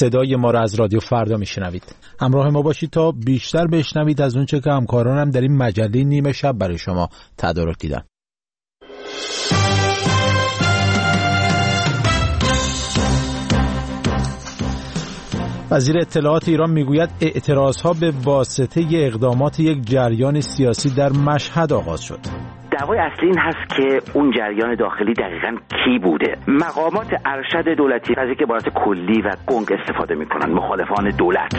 صدای ما را از رادیو فردا میشنوید. همراه ما باشید تا بیشتر بشنوید از اونچه که همکارانم در این مجله نیمه شب برای شما تدارک دیدن. وزیر اطلاعات ایران میگوید اعتراضها به واسطه اقدامات یک جریان سیاسی در مشهد آغاز شد. دعوای اصلی این هست که اون جریان داخلی دقیقاً کی بوده. مقامات ارشد دولتی از اینکه عبارت کلی و گنگ استفاده میکنن، مخالفان دولت.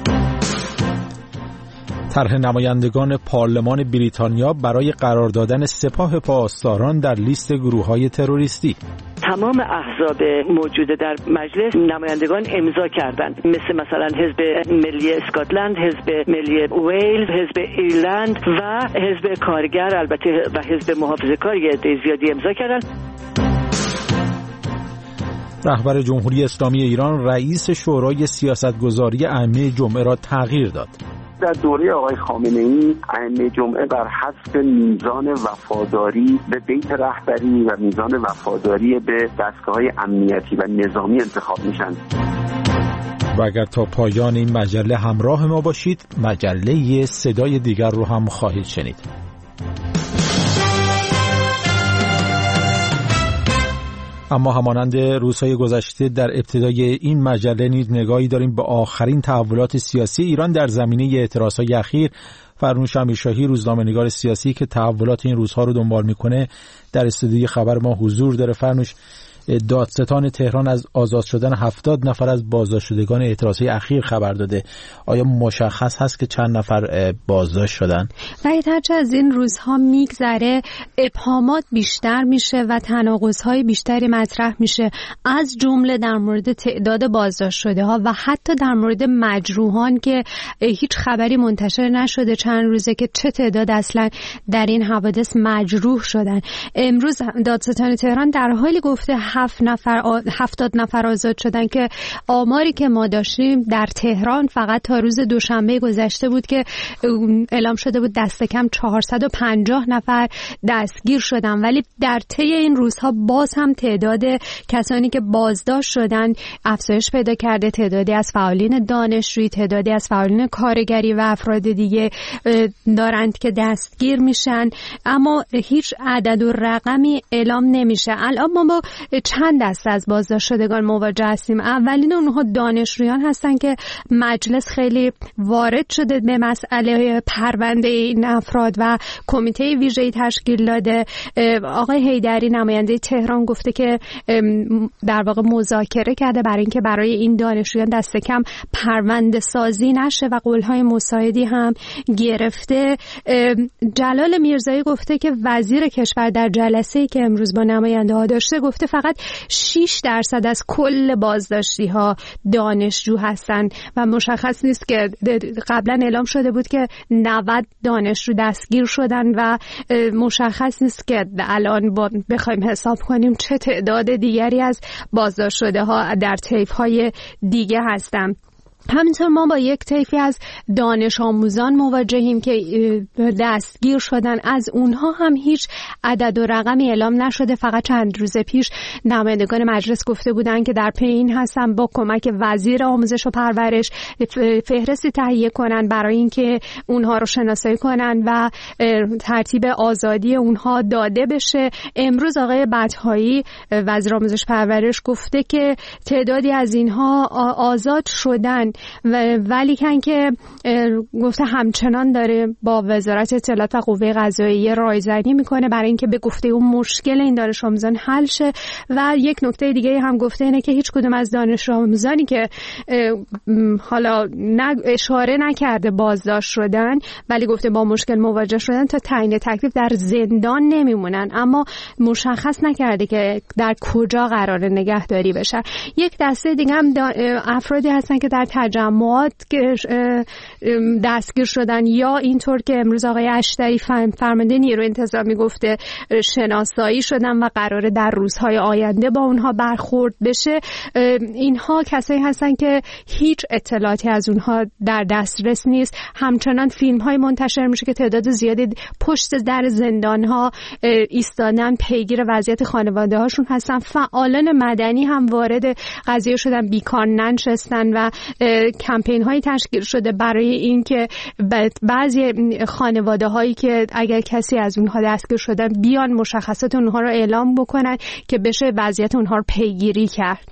طرح نمایندگان پارلمان بریتانیا برای قرار دادن سپاه پاسداران در لیست گروه‌های تروریستی. تمام احزاب موجود در مجلس نمایندگان امضا کردند، مثلا حزب ملی اسکاتلند، حزب ملی ویلز، حزب ایرلند و حزب کارگر البته و حزب محافظه‌کار زیادی امضا کردند. رهبر جمهوری اسلامی ایران رئیس شورای سیاستگذاری ائمه جمعه را تغییر داد. در دوره آقای خامنه‌ای ائمه جمعه بر حسب میزان وفاداری به بیت رهبری و میزان وفاداری به دستگاه‌های امنیتی و نظامی انتخاب میشن. و اگر تا پایان این مجله همراه ما باشید، مجله صدای دیگر رو هم خواهید شنید. اما همانند روزهای گذشته در ابتدای این مجله نیز نگاهی داریم به آخرین تحولات سیاسی ایران در زمینه اعتراضهای اخیر. فرنوش امیرشاهی، روزنامه‌نگار سیاسی که تحولات این روزها رو دنبال میکنه، در استودیوی خبر ما حضور داره. فرنوش، دادستان تهران از آزاد شدن 70 نفر از بازداشت شدگان اعتراضی اخیر خبر داده. آیا مشخص هست که چند نفر بازداشت شدن؟ ولی هرچه از این روزها میگذره ابهامات بیشتر میشه و تناقض‌های بیشتری مطرح میشه، از جمله در مورد تعداد بازداشت شده ها و حتی در مورد مجروحان که هیچ خبری منتشر نشده چند روزه که چه تعداد اصلا در این حوادث مجروح شدن. امروز دادستان تهران در حالی گفته 70 نفر آزاد شدن که آماری که ما داشتیم در تهران فقط تا روز دوشنبه گذشته بود که اعلام شده بود دست کم 450 نفر دستگیر شدن. ولی در طی این روزها باز هم تعداد کسانی که بازداشت شدن افزایش پیدا کرده. تعدادی از فعالین دانشجویی، تعدادی از فعالین کارگری و افراد دیگه دارند که دستگیر میشن، اما هیچ عدد و رقمی اعلام نمیشه. الان ما با چند دسته از بازداشت شدگان مواجه هستیم. اولین اونها دانشجویان هستن که مجلس خیلی وارد شده به مسئله پرونده این افراد و کمیته ویژه‌ای تشکیل داده. آقای حیدری نماینده تهران گفته که در واقع مذاکره کرده برای اینکه برای این دانشجویان دست کم پرونده سازی نشه و قولهای مساعدی هم گرفته. جلال میرزایی گفته که وزیر کشور در جلسه‌ای که امروز با نماینده ها داشته گفته فقط 6% از کل بازداشتی ها دانشجو هستند و مشخص نیست که قبلا اعلام شده بود که 90 دانشجو دستگیر شدن و مشخص نیست که الان بخوایم حساب کنیم چه تعداد دیگری از بازداشت شده ها در طیف های دیگه هستند. همینطور ما با یک طیفی از دانش آموزان مواجهیم که دستگیر شدن. از اونها هم هیچ عدد و رقمی اعلام نشده. فقط چند روز پیش نمایندگان مجلس گفته بودن که در پی این هستن با کمک وزیر آموزش و پرورش فهرستی تهیه کنن برای اینکه اونها رو شناسایی کنن و ترتیب آزادی اونها داده بشه. امروز آقای بطحایی وزیر آموزش و پرورش گفته که تعدادی از اینها آزاد شدن، ولی که گفته همچنان داره با وزارت اطلاعات و قوه قضاییه رایزنی میکنه برای اینکه به گفته اون مشکل این دانش آموزان حل شه. و یک نکته دیگه هم گفته اینه که هیچ کدوم از دانش آموزانی که حالا اشاره نکرده بازداشت شدن ولی گفته با مشکل مواجه شدن تا تعیین تکلیف در زندان نمیمونن، اما مشخص نکرده که در کجا قرار نگهداری بشن. یک دسته دیگه هم افرادی هستن که در تجمعات که دستگیر شدن، یا اینطور که امروز آقای اشتری فرمانده نیروی انتظامی گفته شناسایی شدن و قراره در روزهای آینده با اونها برخورد بشه، اینها کسایی هستن که هیچ اطلاعاتی از اونها در دسترس نیست. همچنان فیلم های منتشر میشه که تعداد زیادی پشت در زندان ها ایستادن، پیگیر وضعیت خانواده هاشون هستن. فعالان مدنی هم وارد قضیه شدن، بیکار ننشستن و کمپین هایی تشکیل شده برای اینکه بعضی خانواده هایی که اگر کسی از اونها دستگیر شدن بیان مشخصات اونها رو اعلام بکنن که بشه وضعیت اونها رو پیگیری کرد.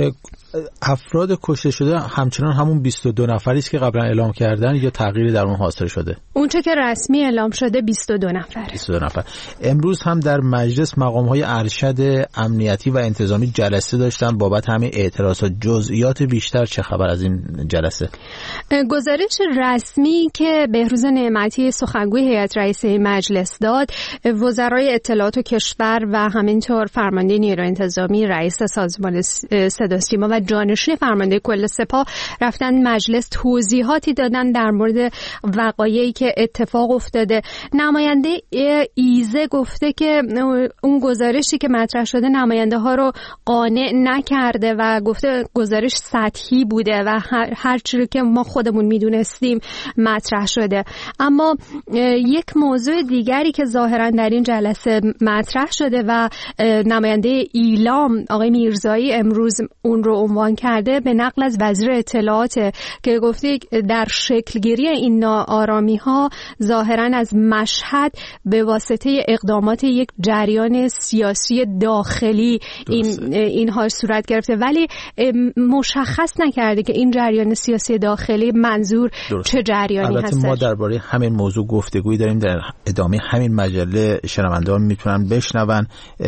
افراد کشته شده همچنان همون 22 نفری است که قبلا اعلام کردن یا تغییری در اون حاصل شده؟ اونچه که رسمی اعلام شده 22 نفر. 22 نفر. امروز هم در مجلس مقام‌های ارشد امنیتی و انتظامی جلسه داشتن بابت همین اعتراضات. جزئیات بیشتر چه خبر از این جلسه؟ گزارش رسمی که بهروز نعمتی سخنگوی هیئت رئیسه مجلس داد، وزرای اطلاعات و کشور و همینطور فرمانده نیروی انتظامی، رئیس سازمان صدا و سیما و جانشین فرمانده کل سپاه رفتن مجلس توضیحاتی دادن در مورد وقایعی که اتفاق افتاده. نماینده ایزه گفته که اون گزارشی که مطرح شده نماینده ها رو قانع نکرده و گفته گزارش سطحی بوده و هر چیزی که ما خودمون میدونستیم مطرح شده. اما یک موضوع دیگری که ظاهرا در این جلسه مطرح شده و نماینده ایلام آقای میرزایی امروز اون رو عنوان کرده، به نقل از وزیر اطلاعات که گفته در شکلگیری این ناآرامی ها ظاهرا از مشهد به واسطه اقدامات یک جریان سیاسی داخلی اینها صورت گرفته، ولی مشخص نکرده که این جریان سیاسی داخلی منظور چه جریانی هست. البته ما درباره همین موضوع گفتگویی داریم، در ادامه همین مجله شنوندگان میتونن بشنون.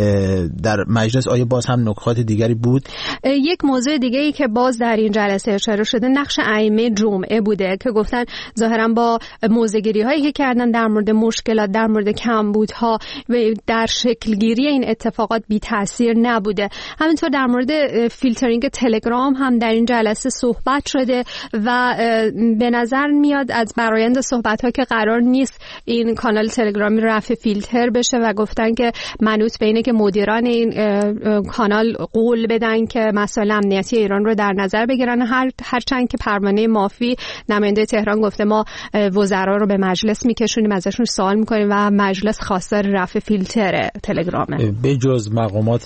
در مجلس آیا باز هم نکات دیگری بود؟ یک موضوع دیگه ای که باز در این جلسه اشاره شده نقش ائمه جمعه بوده که گفتن ظاهرا با موضع‌گیری هایی که کردن در مورد مشکلات، در مورد کمبودها و در شکلگیری این اتفاقات بی تاثیر نبوده. همینطور در مورد فیلترینگ تلگرام هم در این جلسه صحبت شده و به نظر میاد از برآیند صحبت ها که قرار نیست این کانال تلگرامی رفع فیلتر بشه و گفتن که منوط به اینه که مدیران این کانال قول بدن که مسائل امنیتی ایران رو در نظر بگیرن. هرچند که پروانه مافی نماینده تهران گفته ما وزرا رو به مجلس میکشونیم، ازشون سوال میکنیم و مجلس خواستار رفع فیلتر تلگرامه. به جز مقامات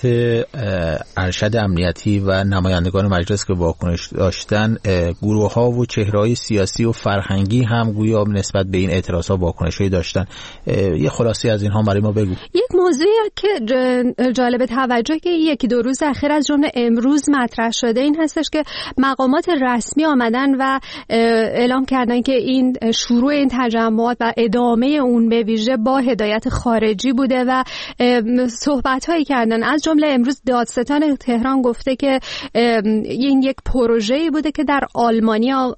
ارشد امنیتی و نمایندگان مجلس که واکنش داشتن، گروه ها و چهره‌های سیاسی و فرهنگی هم گویا نسبت به این اعتراضات واکنشی داشتن. یه خلاصه از اینها برای ما بگو. یک موضوعی که جالب توجه که یکی دو روز اخیر از جمله امروز مطرح شده این هستش که مقامات رسمی آمدن و اعلام کردن که این شروع این تجمعات و ادامه اون به ویژه با هدایت خارجی بوده و صحبت‌هایی کردن. از جمله امروز دادستان تهران گفته که این یک پروژه‌ای بوده که در آلمانیا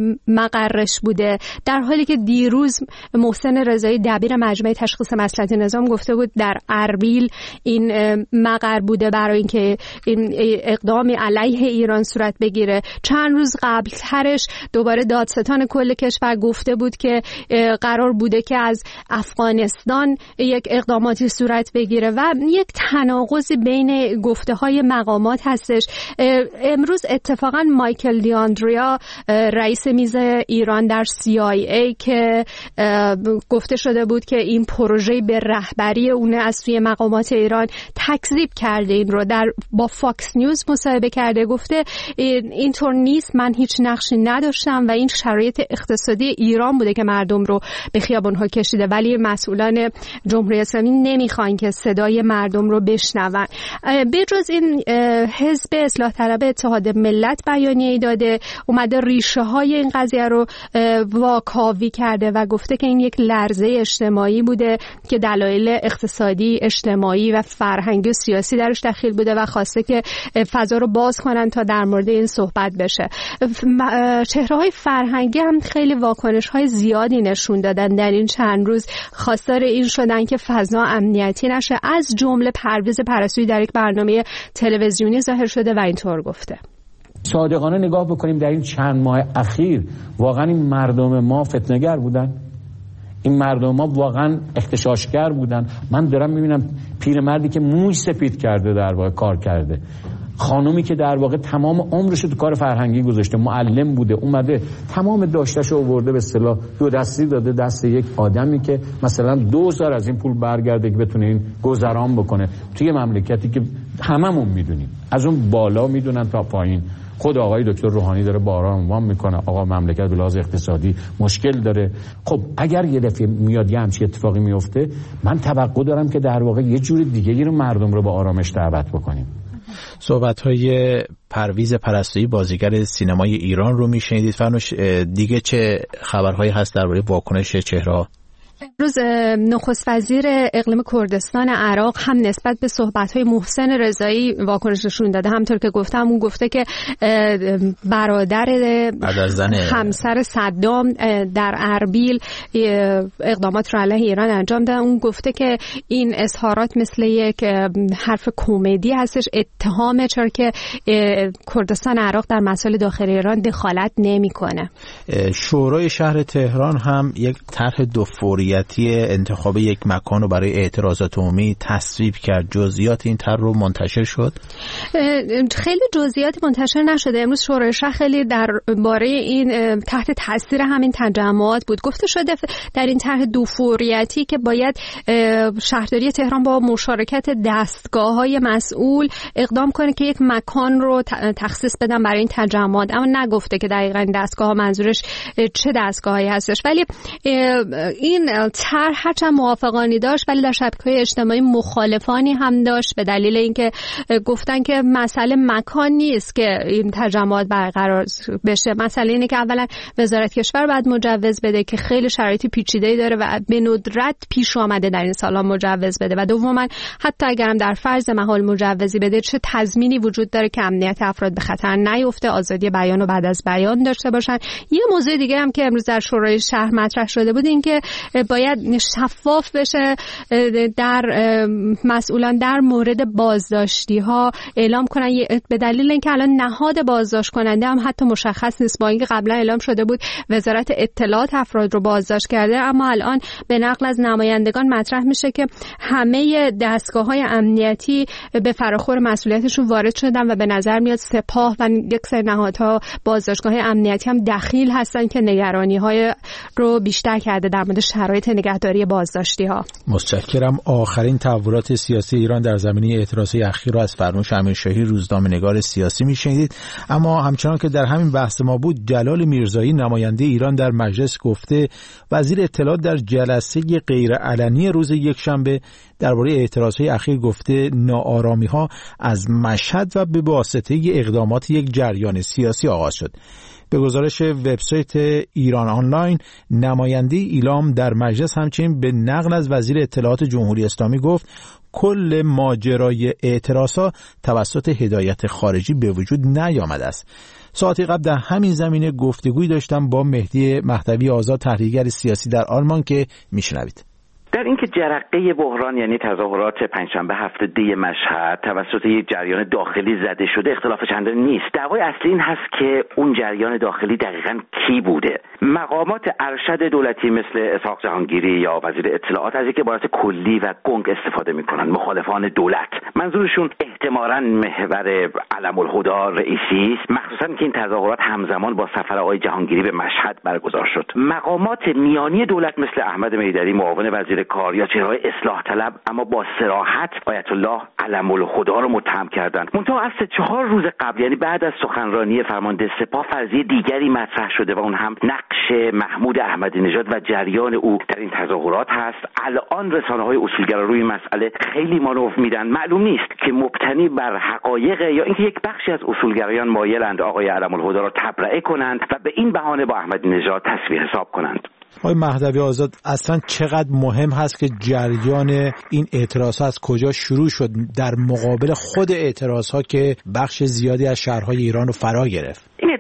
مقرش بوده، در حالی که دیروز محسن رضایی دبیر مجمع تشخیص مصلحت نظام گفته بود در اربیل این مقر بوده برای اینکه این اقدامی علیه ایران صورت بگیره. چند روز قبل ترش دوباره دادستان کل کشور گفته بود که قرار بوده که از افغانستان یک اقداماتی صورت بگیره و یک تناقضی بین گفته های مقامات هستش. امروز اتفاقا مایکل دیاندریا رئیس میز ایران در CIA که گفته شده بود که این پروژه به رهبری اونه از سوی مقامات ایران تکذیب کرده، این رو با فاکس نیوز مصاحبه کرده، گفته اینطور نیست، من هیچ نقشی نداشتم و این شرایط اقتصادی ایران بوده که مردم رو به خیابان‌ها کشیده، ولی مسئولان جمهوری اسلامی نمیخوان که صدای مردم رو بشنون. به جز این حزب اصلاح طلب اتحاد ملت بیانیه‌ای داده، اومده ریشه های این قضیه رو واکاوی کرده و گفته که این یک لرزه اجتماعی بوده که دلایل اقتصادی، اجتماعی و فرهنگی و سیاسی درش دخیل بوده و خواسته که فضا رو باز کنن تا در مورد این صحبت بشه. چهره‌های فرهنگی هم خیلی واکنش‌های زیادی نشون دادن در این چند روز، خواستار این شدن که فضا امنیتی نشه. از جمله پرویز پرستویی در یک برنامه تلویزیونی ظاهر شده و اینطور گفته: صادقانه نگاه بکنیم در این چند ماه اخیر واقعا این مردم ما فتنه‌گر بودن؟ این مردم ما واقعا اغتشاشگر بودن؟ من دارم میبینم پیرمردی که موی سپید کرده در واقع کار کرده، خانومی که در واقع تمام عمرش رو تو کار فرهنگی گذاشته، معلم بوده، اومده تمام داشته‌شو آورده به اصطلاح دو دستی داده دست یک آدمی که مثلا 2000 از این پول برگرده که بتونه این گذران بکنه توی مملکتی که هممون میدونیم از اون بالا میدونن تا پایین. خود آقای دکتر روحانی داره بارها عنوان میکنه آقا مملکت به لحاظ اقتصادی مشکل داره. خب اگر یه دفعه میاد یه همچین اتفاقی میفته، من توقع دارم که در واقع یه جور دیگه رو مردم رو به آرامش دعوت بکنیم. صحبت‌های پرویز پرستویی بازیگر سینمای ایران رو میشنیدید. فرنوش، دیگه چه خبرهایی هست درباره واکنش چهره؟ امروز نخست وزیر اقلیم کردستان عراق هم نسبت به صحبت‌های محسن رضایی واکنش نشون داده. همونطور که گفتم، اون گفته که برادر همسر صدام در اربیل اقدامات رو علیه ایران انجام داد. اون گفته که این اظهارات مثل یک حرف کمدی هستش، اتهامه، چرا که کردستان عراق در مسائل داخلی ایران دخالت نمی‌کنه. شورای شهر تهران هم یک طرح دو فوریتی انتخاب یک مکان رو برای اعتراضات عمومی تصویب کرد. جزئیات این طرح رو منتشر شد؟ خیلی جزئیات منتشر نشده. امروز شورای شهر خیلی درباره این تحت تاثیر همین تجمعات بود. گفته شده در این طرح دو فوریتی که باید شهرداری تهران با مشارکت دستگاه‌های مسئول اقدام کنه که یک مکان رو تخصیص بدن برای این تجمعات، اما نگفته که دقیقاً این دستگاه‌ها منظورش چه دستگاهی هستش. ولی این طرح هرچند موافقانی داشت، ولی در شبکه‌های اجتماعی مخالفانی هم داشت، به دلیل اینکه گفتن که مسئله مکان نیست که این تجمعات برقرار بشه. مسئله اینه که اولا وزارت کشور باید مجوز بده که خیلی شرایط پیچیده‌ای داره و به ندرت پیش آمده در این سال‌ها مجوز بده، و دوما حتی اگرم در فرض محال مجوزی بده، چه تضمینی وجود داره که امنیت افراد به خطر نیفته، آزادی بیان و بعد از بیان داشته باشن. یه موضوع دیگه هم که امروز در شورای شهر مطرح شده بود این که باید شفاف بشه در مسئولان در مورد بازداشتی ها اعلام کنن، به دلیل اینکه الان نهاد بازداشت کننده هم حتی مشخص نیست. با اینکه قبلا اعلام شده بود وزارت اطلاعات افراد رو بازداشت کرده، اما الان به نقل از نمایندگان مطرح میشه که همه دستگاه‌های امنیتی به فراخور مسئولیتشون وارد شدن و به نظر میاد سپاه و یک سری نهادها بازداشتگاه‌های امنیتی هم دخیل هستن که نگرانی‌های رو بیشتر کرده در مورد شرایط نگهداری بازداشتی ها. متشکرم. آخرین تحولات سیاسی ایران در زمینه اعتراضات اخیر را از فرنوش امیرشاهی، روزنامه‌نگار سیاسی میشنیدید. اما همچنان که در همین بحث ما بود، جلال میرزایی نماینده ایران در مجلس گفته وزیر اطلاعات در جلسه غیرعلنی روز یکشنبه درباره اعتراضات اخیر گفته ناآرامی‌ها از مشهد و به واسطه اقدامات یک جریان سیاسی آغاز شد. به گزارش وبسایت ایران آنلاین، نماینده ایلام در مجلس همچنین به نقل از وزیر اطلاعات جمهوری اسلامی گفت کل ماجرای اعتراضات توسط هدایت خارجی به وجود نیامده است. ساعتی قبل در همین زمینه گفتگویی داشتم با مهدی مهدوی آزاد، تحلیلگر سیاسی در آلمان، که میشنوید. در اینکه جرقه بحران یعنی تظاهرات پنجشنبه هفته دی مشهد توسط یک جریان داخلی زده شده اختلاف چندانی نیست. دعوای اصلی این هست که اون جریان داخلی دقیقاً کی بوده. مقامات ارشد دولتی مثل اسحاق جهانگیری یا وزیر اطلاعات از یک عبارت کلی و گنگ استفاده میکنن. مخالفان دولت، منظورشون احتمالاً محور علم الهدی رئیسی است، مخصوصاً که این تظاهرات همزمان با سفر آقای جهانگیری به مشهد برگزار شد. مقامات میانی دولت مثل احمد میدری معاون وزیر کار یا چهره‌های اصلاح طلب اما با صراحت آیت الله علم الهدی رو متهم کردند. منتها از 4 روز قبل، یعنی بعد از سخنرانی فرمانده سپاه، فرضیه دیگری مطرح شده و اون هم نقش محمود احمدی نژاد و جریان او در این تظاهرات هست. الان رسانه‌های اصولگرا روی مسئله خیلی مانور میدن. معلوم نیست که مبتنی بر حقایق یا اینکه یک بخشی از اصولگرایان مایلند آقای علم الهدی را تبرئه کنند و به این بهانه با احمدی نژاد تسویه حساب کنند. آقای مهدوی آزاد، اصلا چقدر مهم هست که جریان این اعتراضات از کجا شروع شد در مقابل خود اعتراضات که بخش زیادی از شهرهای ایران رو فرا گرفت؟ این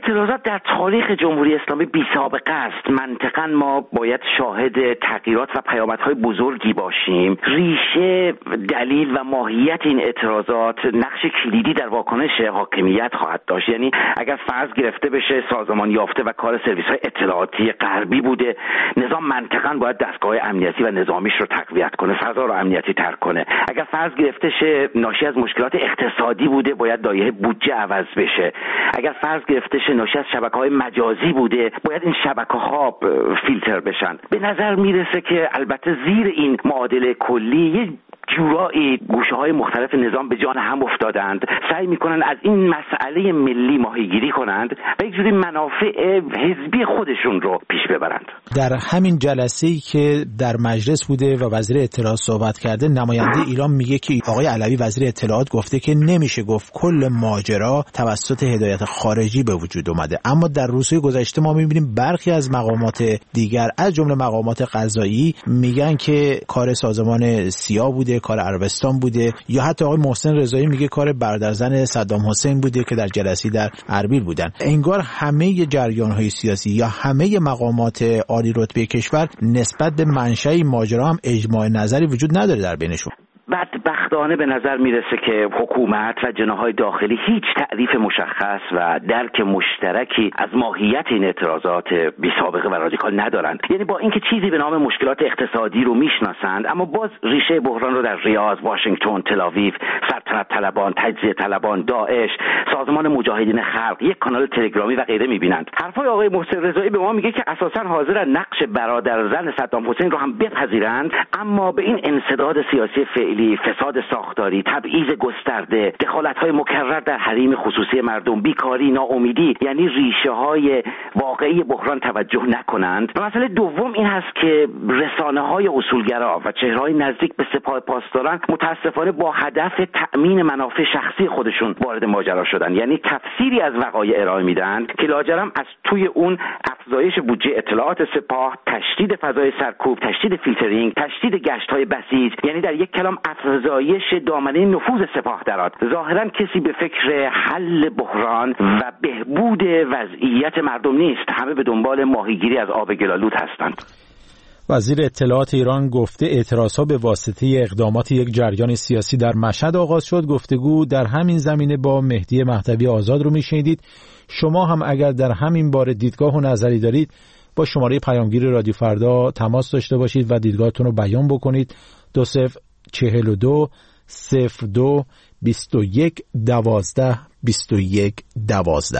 اعتراضات در تاریخ جمهوری اسلامی بی‌سابقه است. منطقاً ما باید شاهد تغییرات و پیامدهای بزرگی باشیم. ریشه، دلیل و ماهیت این اعتراضات نقش کلیدی در واکنش حاکمیت خواهد داشت. یعنی اگر فرض گرفته بشه سازمان یافته و کار سرویس‌های اطلاعاتی غربی بوده، نظام منطقاً باید دستگاه امنیتی و نظامیش رو تقویت کنه، فضا رو امنیتی تر کنه. اگر فرض گرفته شه ناشی از مشکلات اقتصادی بوده، باید لایحه بودجه عوض بشه. اگر فرض گرفته شه ناشی از شبکه‌های مجازی بوده، باید این شبکه‌ها فیلتر بشن. به نظر میرسه که البته زیر این معادله کلی یه جورایی گوشه‌های مختلف نظام به جان هم افتادند، سعی میکنن از این مسئله ملی ماهیگیری کنند و یک جوری منافع حزبی خودشون رو پیش ببرند. در همین جلسه‌ای که در مجلس بوده و وزیر اطلاعات صحبت کرده، نماینده ایران میگه که آقای علوی وزیر اطلاعات گفته که نمیشه گفت کل ماجرا توسط هدایت خارجی به وجود اومده، اما در روزهای گذشته ما میبینیم برخی از مقامات دیگر از جمله مقامات قضایی میگن که کار سازمان سیا بوده، کار عربستان بوده، یا حتی آقای محسن رضایی میگه کار برادرزن صدام حسین بوده که در جلسه در اربیل بودن. انگار همه جریان‌های سیاسی یا همه مقامات عالی رتبه کشور نسبت به منشأ ماجرا هم اجماع نظری وجود نداره در بینشون. بدبختانه به نظر میرسه که حکومت و جناح‌های داخلی هیچ تعریف مشخص و درک مشترکی از ماهیت این اعتراضات بی‌سابقه و رادیکال ندارند. یعنی با اینکه چیزی به نام مشکلات اقتصادی رو میشناسند، اما باز ریشه بحران رو در ریاض، واشنگتن، تل‌آویو، سلطنت طلبان، تجزیه طلبان، داعش، سازمان مجاهدین خلق، یک کانال تلگرامی و غیره میبینند. حرفای آقای محسن رضایی به ما میگه که اساساً حاضرن نقش برادرزن صدام حسین رو هم بپذیرند، اما به این انسداد سیاسی فعلی، فساد ساختاری، تبعیض گسترده، دخالت‌های مکرر در حریم خصوصی مردم، بیکاری، ناامیدی، یعنی ریشه‌های واقعی بحران توجه نکنند. و مسئله دوم این هست که رسانه‌های اصولگرا و چهره‌های نزدیک به سپاه پاسداران متأسفانه با هدف تأمین منافع شخصی خودشون وارد ماجرا شدن. یعنی تفسیری از وقایع ارائه میدن که لاجرم از توی اون افزایش بودجه اطلاعات سپاه، تشدید فضای سرکوب، تشدید فیلترینگ، تشدید گشت‌های بسیج، یعنی در یک کلام افزایش دامنه نفوذ سپاه درات. ظاهرا کسی به فکر حل بحران و بهبود وضعیت مردم نیست. همه به دنبال ماهیگیری از آب گلالود هستند. وزیر اطلاعات ایران گفته اعتراضها به واسطه اقدامات یک جریان سیاسی در مشهد آغاز شد. گفتگو در همین زمینه با مهدی مهدوی آزاد رو میشنیدید. شما هم اگر در همین باره دیدگاه و نظری دارید با شماره پیامگیر رادیو فردا تماس داشته باشید و دیدگاهتون رو بیان بکنید. 2042 02 21 12 21 12.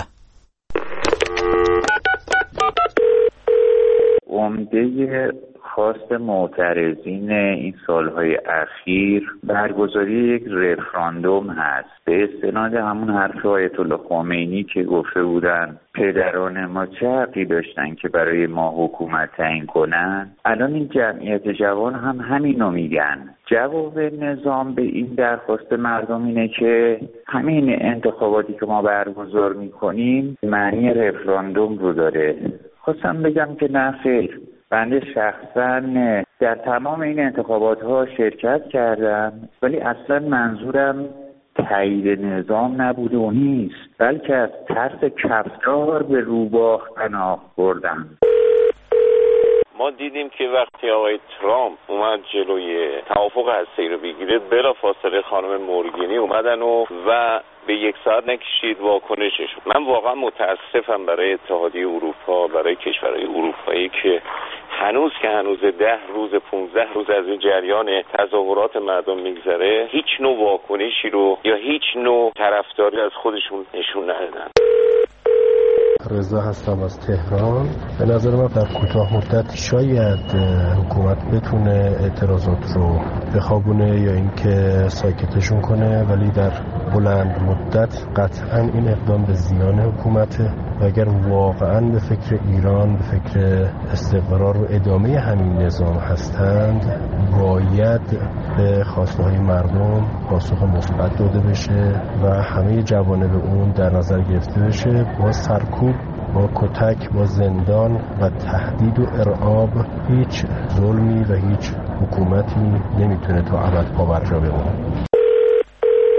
عمده خواست معترضین این سالهای اخیر برگزاری یک رفراندوم هست، به استناد همون حرف آیت الله خمینی که گفته بودن پدران ما چه حقی داشتن که برای ما حکومت تعیین کنن. الان این جمعیت جوان هم همینو میگن. جواب نظام به این درخواست مردم اینه که همین انتخاباتی که ما برگزار میکنیم معنی رفراندوم رو داره. خواستم بگم که نه خیر، بنده شخصا در تمام این انتخابات ها شرکت کردم، ولی اصلا منظورم تایید نظام نبوده و نیست، بلکه از ترس کفتار به روباه پناه بردم. ما دیدیم که وقتی آقای ترامپ اومد جلوی توافق هسته‌ای رو بگیره، بلافاصله خانم مورگینی اومدن و به یک ساعت نکشید واکنشش. من واقعا متاسفم برای اتحادیه اروپا، برای کشورهای اروپایی که هنوز 10 روز 15 روز از این جریان تظاهرات مردم میگذره، هیچ نوع واکنشی رو یا هیچ نوع طرفداری از خودشون نشون ندادن. رضا هستم از تهران. به نظر من در کوتاه مدت شاید حکومت بتونه اعتراضات رو بخوابونه یا اینکه ساکتشون کنه، ولی در بلند مدت قطعا این اقدام به زیان حکومته و اگر واقعا به فکر ایران، به فکر استقرار و ادامه همین نظام هستند، باید به خواسته‌های مردم پاسخ مثبت داده بشه و همه جوانب اون در نظر گرفته بشه. با سرکوب، با کتک، با زندان و تهدید و ارعاب هیچ ظلمی و هیچ حکومتی نمیتونه تا ابد پابرجا بمونه.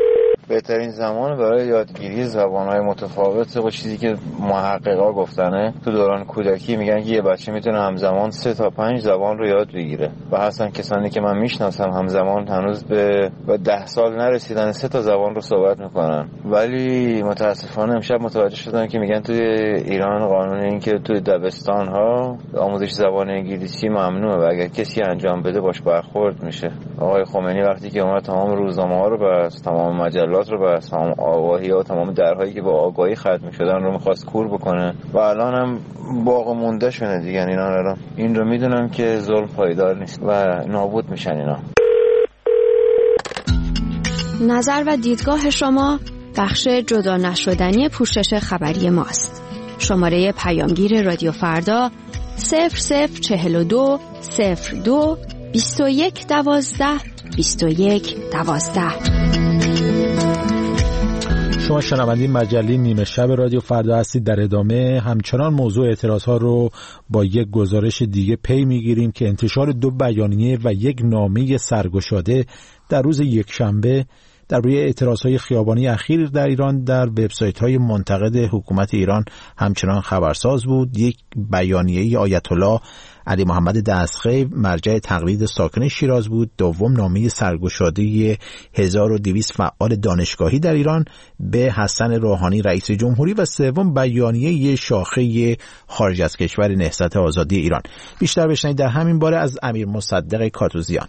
بهترین زمان برای یادگیری زبان‌های متفاوت با چیزی که محققا گفتنه تو دوران کودکی میگن که یه بچه میتونه همزمان 3 تا 5 زبان رو یاد بگیره و اصلا کسانی که من میشناسم همزمان هنوز به 10 سال نرسیدن 3 تا زبان رو صحبت میکنن. ولی متاسفانه امشب متوجه شدم که میگن توی ایران قانون این که توی دبستان‌ها آموزش زبان انگلیسی ممنوعه و اگر کسی انجام بده باش برخورد میشه. آقای خمینی وقتی که اومد تمام روزنامه‌ها رو بست، تمام مجلات رو بست، تمام آگاهی‌ها، تمام درهایی که با آگاهی ختم شدن رو می‌خواست کور بکنه و الان هم باقی مونده شونه دیگه. اینا الان این رو میدونم که ظلم پایدار نیست و نابود میشن اینا. نظر و دیدگاه شما بخش جدا نشدنی پوشش خبری ماست. شماره پیامگیر رادیو فردا 0042 02 21 12 21 12. شما شنونده مجله نیمه شب رادیو فردا هستید. در ادامه همچنان موضوع اعتراض‌ها رو با یک گزارش دیگه پی میگیریم که انتشار 2 بیانیه و 1 نامه سرگشاده در روز یکشنبه در روی اعتراض‌های خیابانی اخیر در ایران در وبسایت‌های منتقد حکومت ایران همچنان خبرساز بود. یک بیانیه آیت الله علی محمد دستخیل مرجع تقلید ساکن شیراز بود. دوم نامه سرگشاده 1200 فعال دانشگاهی در ایران به حسن روحانی رئیس جمهوری و سوم بیانیه شاخه خارج از کشور نهضت آزادی ایران. بیشتر بشنوید در همین باره از امیر مصدق کاتوزیان.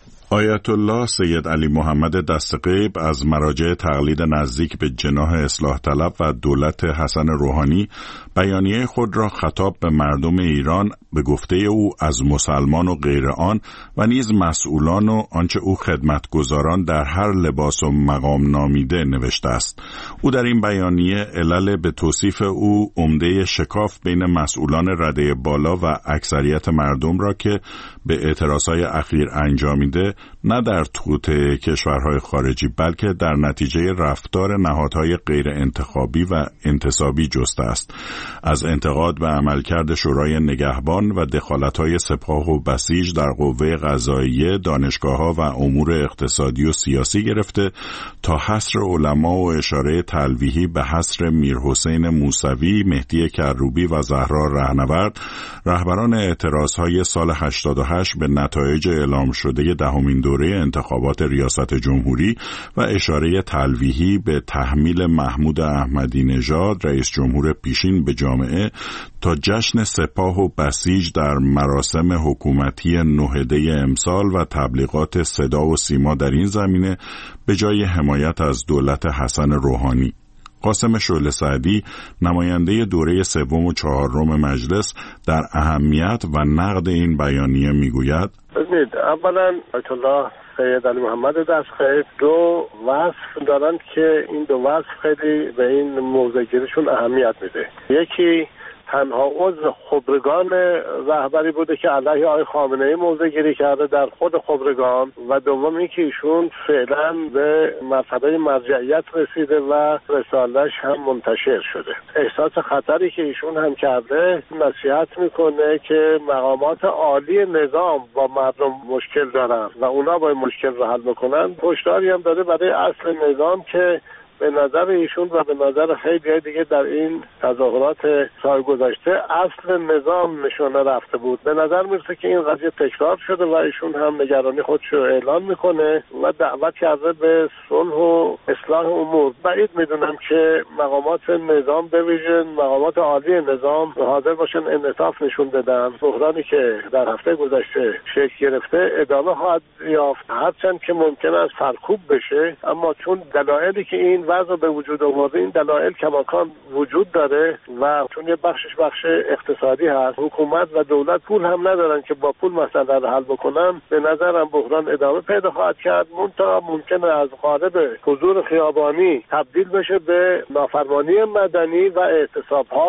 آیت الله سید علی محمد دستغیب از مراجع تقلید نزدیک به جناح اصلاح طلب و دولت حسن روحانی بیانیه خود را خطاب به مردم ایران به گفته او از مسلمان و غیر آن و نیز مسئولان و آنچه او خدمتگزاران در هر لباس و مقام نامیده نوشته است. او در این بیانیه علل به توصیف او عمده شکاف بین مسئولان رده بالا و اکثریت مردم را که به اعتراضهای اخیر انجامیده نه در توط کشورهای خارجی بلکه در نتیجه رفتار نهادهای غیر انتخابی و انتصابی جسته است. از انتقاد به عملکرد شورای نگهبان و دخالت‌های سپاه و بسیج در قوه قضاییه، دانشگاه‌ها و امور اقتصادی و سیاسی گرفته تا حصر علما و اشاره تلویحی به حصر میرحسین موسوی، مهدی کروبی و زهرا رهنورد، رهبران اعتراضهای سال 88 به نتایج اعلام شده دهمین دوره انتخابات ریاست جمهوری و اشاره تلویحی به تحمیل محمود احمدی نژاد رئیس جمهور پیشین به جامعه تا جشن سپاه و بسیج در مراسم حکومتی نهده امسال و تبلیغات صدا و سیما در این زمینه به جای حمایت از دولت حسن روحانی. قاسم شعله سعدی نماینده دوره 3 و 4 مجلس در اهمیت و نقد این بیانیه میگوید: ببینید، اولا آیت الله سید علی محمد دستخیل 2 وصف دارن که این 2 وصف خیلی به این موضع‌گیریشون اهمیت میده. یکی تنها عضو خبرگان رهبری بوده که علیه آقای خامنه‌ای موضع‌گیری کرده در خود خبرگان و دوم اینکه ایشون فعلا به مرتبه مرجعیت رسیده و رساله‌اش هم منتشر شده. احساس خطری که ایشون هم کرده، نصیحت میکنه که مقامات عالی نظام با مردم مشکل دارن و اونا باید مشکل رو حل بکنن. هشداری هم داده برای اصل نظام که به نظر ایشون و به نظر خیلی دیگه در این تظاهرات سال گذشته اصل نظام نشانه رفته بود. به نظر میرسه که این قضیه تکرار شده و ایشون هم نگرانی خودشو اعلان میکنه و دعوت کرده به صلح و اصلاح امور. بعید میدونم که مقامات نظام به ویژه مقامات عالی نظام حاضر باشن انعطاف نشون بدن. بحرانی که در هفته گذشته شکل گرفته ادامه خواهد یافت، هرچند که ممکن است سرکوب بشه، اما چون دلایلی که این وضع به وجود آورده، این دلایل کماکان وجود داره و چون یه بخشش بخش اقتصادی هست، حکومت و دولت پول هم ندارن که با پول مسئله رو حل بکنن، به نظرم بحران ادامه پیدا خواهد کرد. منتها ممکنه از قالب حضور خیابانی تبدیل بشه به نافرمانی مدنی و اعتصاب‌ها.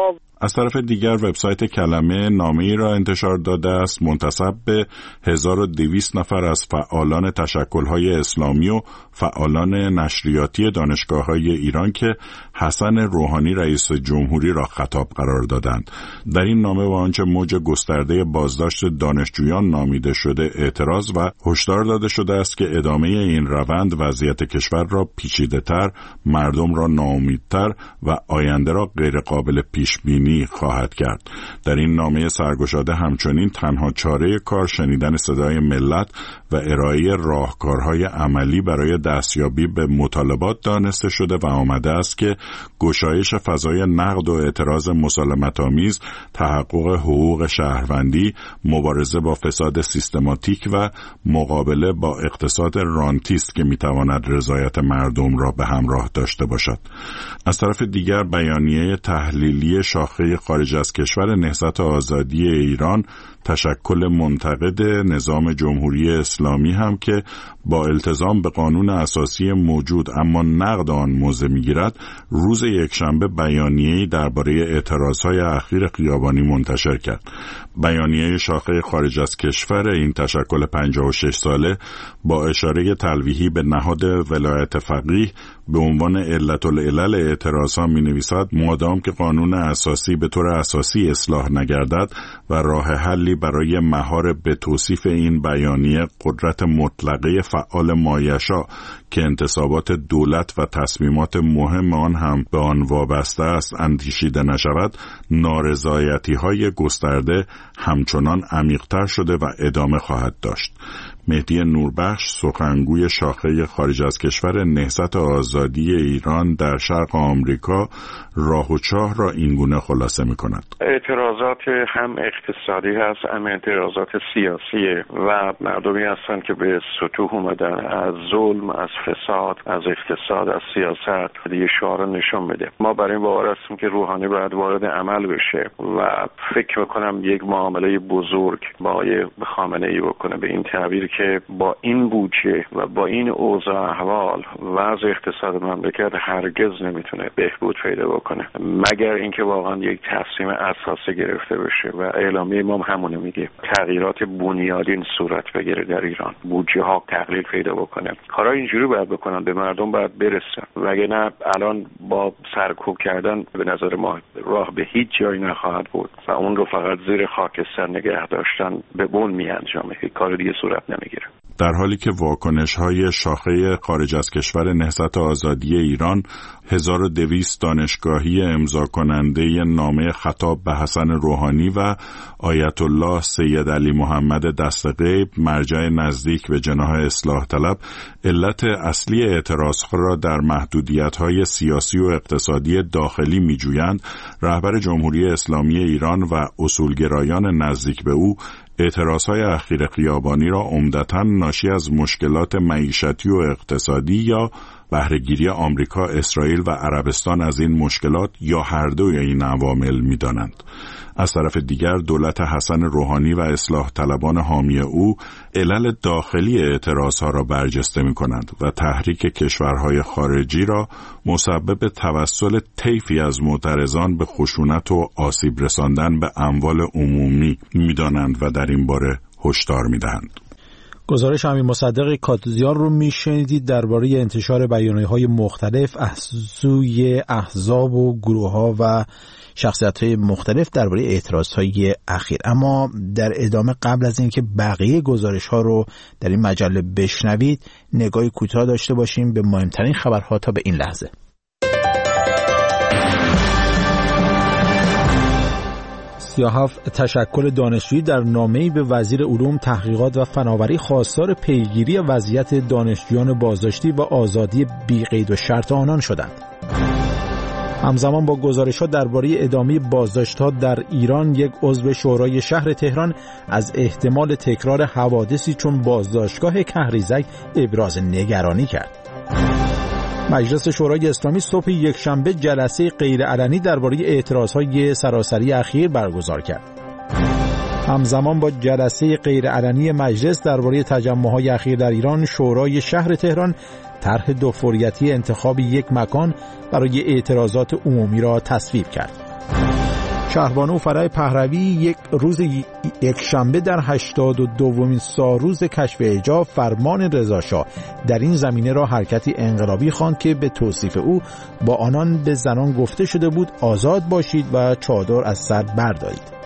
از طرف دیگر وبسایت کلمه نامه‌ای را انتشار داده است منتسب به 1200 نفر از فعالان تشکل‌های اسلامی و فعالان نشریاتی دانشگاه‌های ایران که حسن روحانی رئیس جمهوری را خطاب قرار دادند. در این نامه با آنچه موج گسترده بازداشت دانشجویان نامیده شده اعتراض و هشدار داده شده است که ادامه این روند وضعیت کشور را پیچیده‌تر، مردم را ناامیدتر و آینده را غیر قابل پیش بینی خواهد کرد. در این نامه سرگشاده همچنین تنها چاره کار شنیدن صدای ملت و ارائه راهکارهای عملی برای دستیابی به مطالبات دانسته شده و آمده است که گشایش فضای نقد و اعتراض مسالمت‌آمیز، تحقق حقوق شهروندی، مبارزه با فساد سیستماتیک و مقابله با اقتصاد رانتی است که میتواند رضایت مردم را به همراه داشته باشد. از طرف دیگر بیانیه تحلیلی شاخه خارج از کشور نهضت آزادی ایران تشکل منتقد نظام جمهوری اسلامی هم که با التزام به قانون اساسی موجود اما نقد آن موضع میگیرد روز یکشنبه بیانیه‌ای درباره اعتراضهای اخیر خیابانی منتشر کرد. بیانیه شاخه خارج از کشور این تشکل 56 ساله با اشاره تلویحی به نهاد ولایت فقیه به عنوان علت العلل اعتراضها می‌نویسد مادام که قانون اساسی به طور اساسی اصلاح نگردد و راه حلی برای مهار به توصیف این بیانیه قدرت مطلقه فعال مایشا که انتصابات دولت و تصمیمات مهم آن هم به آن وابسته است اندیشیده نشود، نارضایتی‌های گسترده همچنان عمیق‌تر شده و ادامه خواهد داشت. مهدی نوربخش، سخنگوی شاخه خارج از کشور نهضت آزادی ایران در شرق آمریکا، راه و چاه را اینگونه خلاصه می‌کند. اعتراضات هم اقتصادی هست، هم اعتراضات سیاسی و مردمی هستند که به سطوح اومدن از ظلم، از فساد، از اقتصاد، از سیاست دیگه شعار نشون بده. ما برای این باور هستیم که روحانی باید وارد عمل بشه و فکر می‌کنم یک معامله بزرگ با آقای خامنه‌ای بکنه، به این تعبیر که با این بودجه و با این اوضاع احوال وضع اقتصاد مملکت هرگز نمیتونه بهبود پیدا بکنه مگر اینکه واقعا یک تصمیم اساسی گرفته بشه و اعلامیه ما همونه میگه تغییرات بنیادین صورت بگیره در ایران، بودجه ها تقلیل پیدا بکنه، کارا اینجوری باید بکنن، به مردم باید برسن، وگرنه الان با سرکوب کردن به نظر ما راه به هیچ جایی نخواهد بود و اون رو فقط زیر خاکستر نگه داشتن به بن میانجامه، هیچ کار دیگه صورت نمیگیره. در حالی که واکنش‌های شاخه خارج از کشور نهضت آزادی ایران 1200 دانشگاهی امضا کننده نامه خطاب به حسن روحانی و آیت الله سید علی محمد دستغیب مرجع نزدیک به جناح اصلاح طلب علت اصلی اعتراضها را در محدودیت‌های سیاسی و اقتصادی داخلی می‌جویند، رهبر جمهوری اسلامی ایران و اصولگرایان نزدیک به او اعتراضهای اخیر خیابانی را عمدتاً ناشی از مشکلات معیشتی و اقتصادی یا بهره‌گیری آمریکا، اسرائیل و عربستان از این مشکلات یا هر دوی این عوامل می‌دانند. از طرف دیگر دولت حسن روحانی و اصلاح طلبان حامی او علل داخلی اعتراضها را برجسته می‌کنند و تحریک کشورهای خارجی را مسبب توسل طیفی از معترضان به خشونت و آسیب رساندن به اموال عمومی می‌دانند و در این باره هشدار می‌دهند. گزارش امیر مصدق کاتوزیان رو میشنیدید درباره انتشار بیانیه‌های مختلف از سوی احزاب و گروه‌ها و شخصیت‌های مختلف درباره اعتراض‌های اخیر. اما در ادامه قبل از اینکه بقیه گزارش‌ها رو در این مجله بشنوید، نگاهی کوتاه داشته باشیم به مهمترین خبرها تا به این لحظه. سیاهفت تشکل دانشجویی در نامه‌ای به وزیر علوم، تحقیقات و فناوری خواستار پیگیری وضعیت دانشجویان بازداشتی و آزادی بی قید و شرط آنان شدند. همزمان با گزارش‌ها درباره ادامه بازداشت‌ها در ایران، یک عضو شورای شهر تهران از احتمال تکرار حوادثی چون بازداشتگاه کهریزک ابراز نگرانی کرد. مجلس شورای اسلامی صبح یکشنبه جلسه غیرعلنی درباره اعتراضهای سراسری اخیر برگزار کرد. همزمان با جلسه غیرعلنی مجلس درباره تجمع‌های اخیر در ایران، شورای شهر تهران طرح دوفوریتی انتخاب یک مکان برای اعتراضات عمومی را تصویب کرد. شهربانو فرح پهلوی یک روز یکشنبه در 82مین سالروز کشف حجاب فرمان رضاشاه در این زمینه را حرکتی انقلابی خواند که به توصیف او با آنان به زنان گفته شده بود آزاد باشید و چادر از سر بردارید.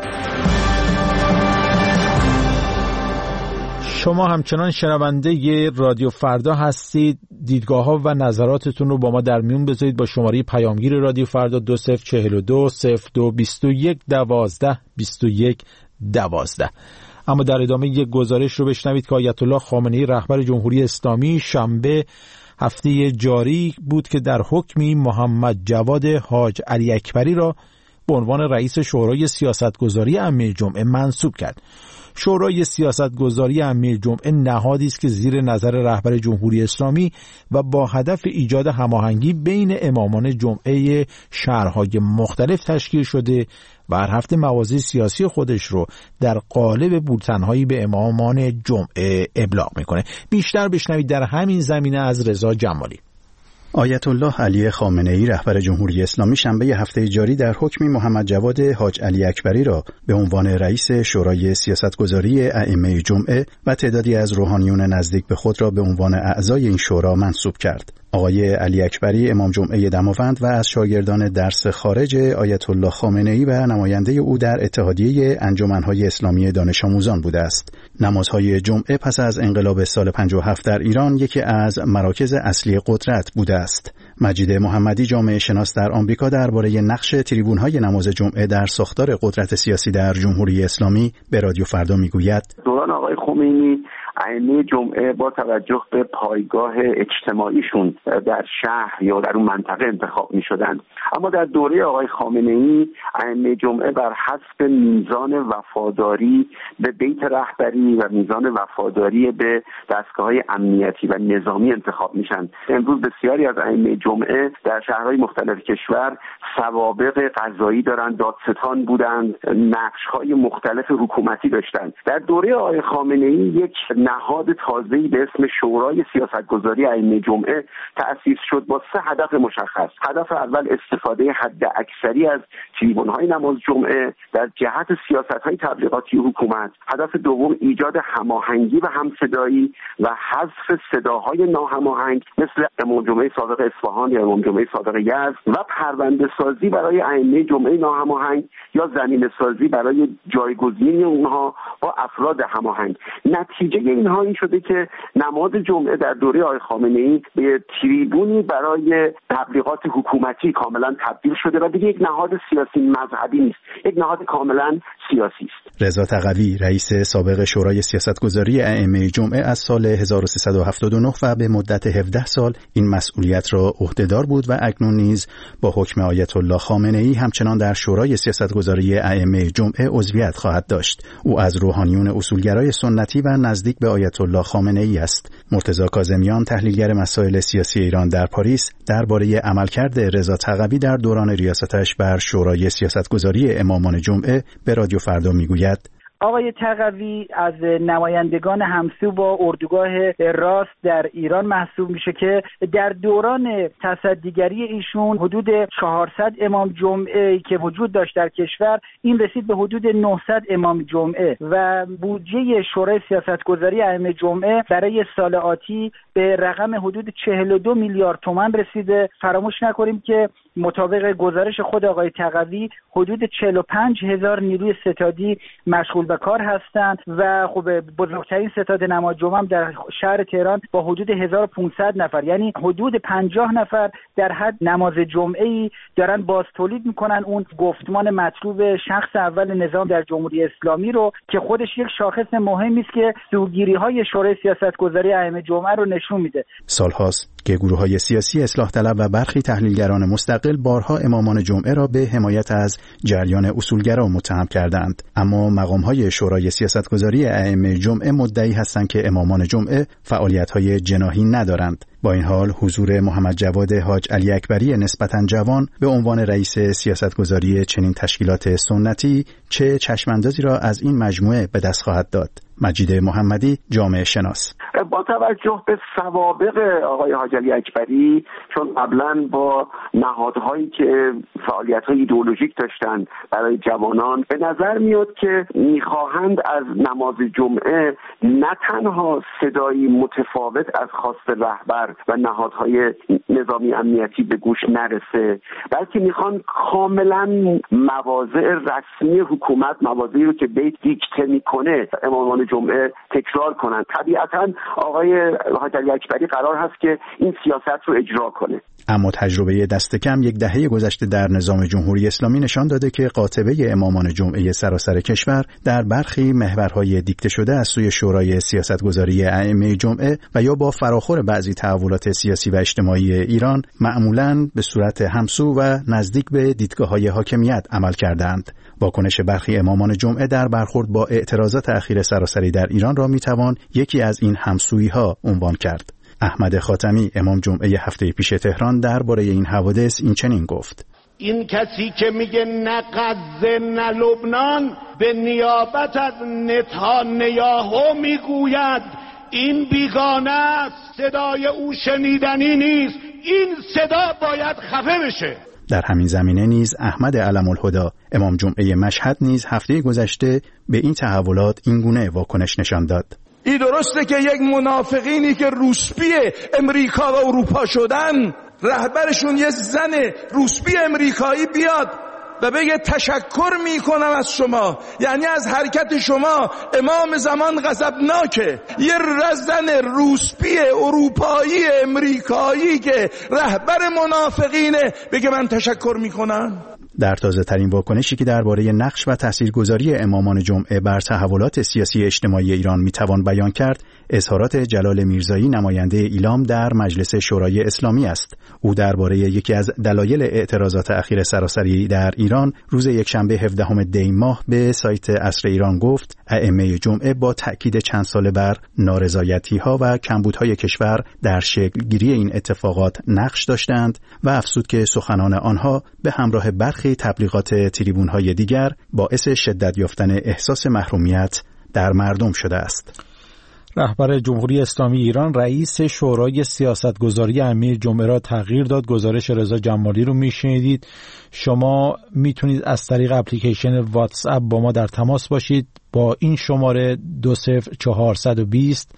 شما همچنان شنونده ی رادیو فردا هستید. دیدگاه ها و نظراتتون رو با ما در میون بذارید با شماره پیامگیر رادیو فردا 2042 02 21 12 21 12. اما در ادامه یک گزارش رو بشنوید که آیت الله خامنه‌ای رهبر جمهوری اسلامی شنبه هفته جاری بود که در حکمی محمد جواد حاج علی اکبری را به عنوان رئیس شورای سیاستگذاری عامه جمعه منصوب کرد. شورای سیاستگذاری عامه جمعه نهادی است که زیر نظر رهبر جمهوری اسلامی و با هدف ایجاد هماهنگی بین امامان جمعه شهرهای مختلف تشکیل شده و هر هفته مواضع سیاسی خودش رو در قالب بولتن‌هایی به امامان جمعه ابلاغ میکنه. بیشتر بشنوید در همین زمینه از رضا جمالی. آیت الله علی خامنه‌ای رهبر جمهوری اسلامی شنبه هفته جاری در حکمی محمد جواد حاج علی اکبری را به عنوان رئیس شورای سیاستگذاری ائمه جمعه و تعدادی از روحانیون نزدیک به خود را به عنوان اعضای این شورا منصوب کرد. آقای علی اکبری امام جمعه دماوند و از شاگردان درس خارج آیت الله خامنه‌ای و نماینده او در اتحادیه انجمن‌های اسلامی دانش آموزان بوده است. نمازهای جمعه پس از انقلاب سال 57 در ایران یکی از مراکز اصلی قدرت بوده است. مجید محمدی جامعه شناس در آمریکا درباره نقش تریبون‌های نماز جمعه در ساختار قدرت سیاسی در جمهوری اسلامی به رادیو فردا میگوید: دوران آقای خمینی ائمه جمعه با توجه به پایگاه اجتماعیشون در شهر یا در اون منطقه انتخاب می شدند، اما در دوره آقای خامنه‌ای ائمه جمعه بر حسب میزان وفاداری به بیت رهبری و میزان وفاداری به دستگاه‌های امنیتی و نظامی انتخاب میشن. امروز بسیاری از ائمه جمعه در شهرهای مختلف کشور سوابق قضایی دارند، دادستان بودند، نقش‌های مختلف حکومتی داشتند. در دوره آقای خامنه‌ای یک نهاد تازه‌ای به اسم شورای سیاستگذاری ائمه جمعه تأسیس شد با 3 هدف مشخص. هدف اول استفاده حد اکثری از تریبون‌های نماز جمعه در جهت سیاست‌های تبلیغاتی حکومت. هدف دوم ایجاد هماهنگی و همصدایی و حذف صداهای ناهماهنگ مثل امام جمعه صادق اصفهان یا امام جمعه صادق یزد و پرونده سازی برای ائمه جمعه ناهماهنگ یا زمینه سازی برای جایگزینی اونها با افراد هماهنگ. نتیجه اینها این شده که نماز جمعه در دوره آقای خامنه‌ای به تریبونی برای تبلیغات حکومتی کاملا تبدیل شده و دیگه یک نهاد سیاسی مذهبی نیست، یک نهاد کاملا سیاسی است. رضا تقوی رئیس سابق شورای سیاستگذاری ائمه جمعه از سال 1379 و به مدت 17 سال این مسئولیت را عهدهدار بود و اکنون نیز با حکم آیت الله خامنه‌ای همچنان در شورای سیاستگذاری ائمه جمعه عضویت خواهد داشت. او از روحانیون اصولگرای سنتی و نزدیک به آیت الله خامنه‌ای است. مرتضی کاظمیان تحلیلگر مسائل سیاسی ایران در پاریس درباره عملکرد رضا تقوی در دوران ریاستش بر شورای سیاستگذاری امامان جمعه به رادیو فردا میگوید: آقای تقوی از نمایندگان همسو با اردوگاه راست در ایران محسوب میشه که در دوران تصدیگری ایشون حدود 400 امام جمعه که وجود داشت در کشور این رسید به حدود 900 امام جمعه و بودجه شورای سیاستگذاری ائمه جمعه برای سال آتی به رقم حدود 42 میلیارد تومان رسیده. فراموش نکنیم که مطابق گزارش خود آقای تقوی حدود 45,000 نیروی ستادی مشغول به کار هستند و خب بزرگترین ستاد نماز جمعه هم در شهر تهران با حدود 1500 نفر، یعنی حدود 50 نفر در حد نماز جمعه‌ای دارن باز تولید میکنن اون گفتمان مطلوب شخص اول نظام در جمهوری اسلامی رو که خودش یک شاخص مهمی است که سوگیری‌های شورای سیاستگذاری ائمه جمعه رو نشون میده. سالهاست که گروه‌های سیاسی اصلاح طلب و برخی تحلیلگران مستقل بارها امامان جمعه را به حمایت از جریان اصولگرا متهم کردند، اما مقام‌های شورای سیاستگذاری ائمه جمعه مدعی هستند که امامان جمعه فعالیت‌های جناحی ندارند. با این حال حضور محمد جواد حاج علی اکبری نسبتاً جوان به عنوان رئیس سیاستگذاری چنین تشکیلات سنتی چه چشماندازی را از این مجموعه به دست خواهد داد؟ مجید محمدی، جامعه شناس: با توجه به سوابق آقای حاج علی اکبری، چون قبلا با نهادهایی که فعالیت‌های ایدئولوژیک داشتن برای جوانان، به نظر میاد که میخواهند از نماز جمعه نه تنها صدایی متفاوت از خواست رهبر و نهادهای نظامی امنیتی به گوش نرسه، بلکه میخوان کاملا مواضع رسمی حکومت، مواضعی رو که بیت دیکته میکنه، امامان جمعه تکرار کنند. طبیعتاً آقای حاج علی اکبری قرار هست که این سیاست رو اجرا کنه. اما تجربه دست کم یک دهه گذشته در نظام جمهوری اسلامی نشان داده که قاطبه امامان جمعه سراسر کشور در برخی محورهای دیکته شده از سوی شورای سیاستگذاری ائمه جمعه و یا با فراخور بعضی تحولات سیاسی و اجتماعی ایران معمولاً به صورت همسو و نزدیک به دیدگاه‌های حاکمیت عمل کردند. واکنش برخی امامان جمعه در برخورد با اعتراضات اخیر سراسری در ایران را میتوان یکی از این همسویی‌ها عنوان کرد. احمد خاتمی، امام جمعه هفته پیش تهران، درباره این حوادث این چنین گفت: این کسی که میگه نه غزه نه لبنان به نیابت از نتانیاهو میگوید این بیگانه است، صدای او شنیدنی نیست، این صدا باید خفه بشه. در همین زمینه نیز احمد علم الهدی، امام جمعه مشهد، نیز هفته گذشته به این تحولات این گونه واکنش نشان داد: این درسته که یک منافقینی که روسپی امریکا و اروپا شدن، رهبرشون یه زن روسپی امریکایی بیاد و بگه تشکر میکنم از شما، یعنی از حرکت شما، امام زمان غضبناکه. یه زن روسپی اروپایی امریکایی که رهبر منافقینه بگه من تشکر میکنم. در تازه ترین واکنشی که درباره نقش و تاثیرگذاری امامان جمعه بر تحولات سیاسی اجتماعی ایران میتوان بیان کرد، اظهارات جلال میرزایی، نماینده ایلام در مجلس شورای اسلامی است. او درباره یکی از دلایل اعتراضات اخیر سراسری در ایران روز یکشنبه 17 دی ماه به سایت عصر ایران گفت: ائمه جمعه با تأکید چند ساله بر نارضایتی‌ها و کمبودهای کشور در شکل‌گیری این اتفاقات نقش داشتند و افزود که سخنان آنها به همراه برخی تبلیغات تریبون‌های دیگر باعث شدت یافتن احساس محرومیت در مردم شده است. رهبر جمهوری اسلامی ایران رئیس شورای سیاستگذاری ائمه جمعه را تغییر داد. گزارش رضا جمالی رو میشنیدید. شما میتونید از طریق اپلیکیشن واتس اپ با ما در تماس باشید. با این شماره 20420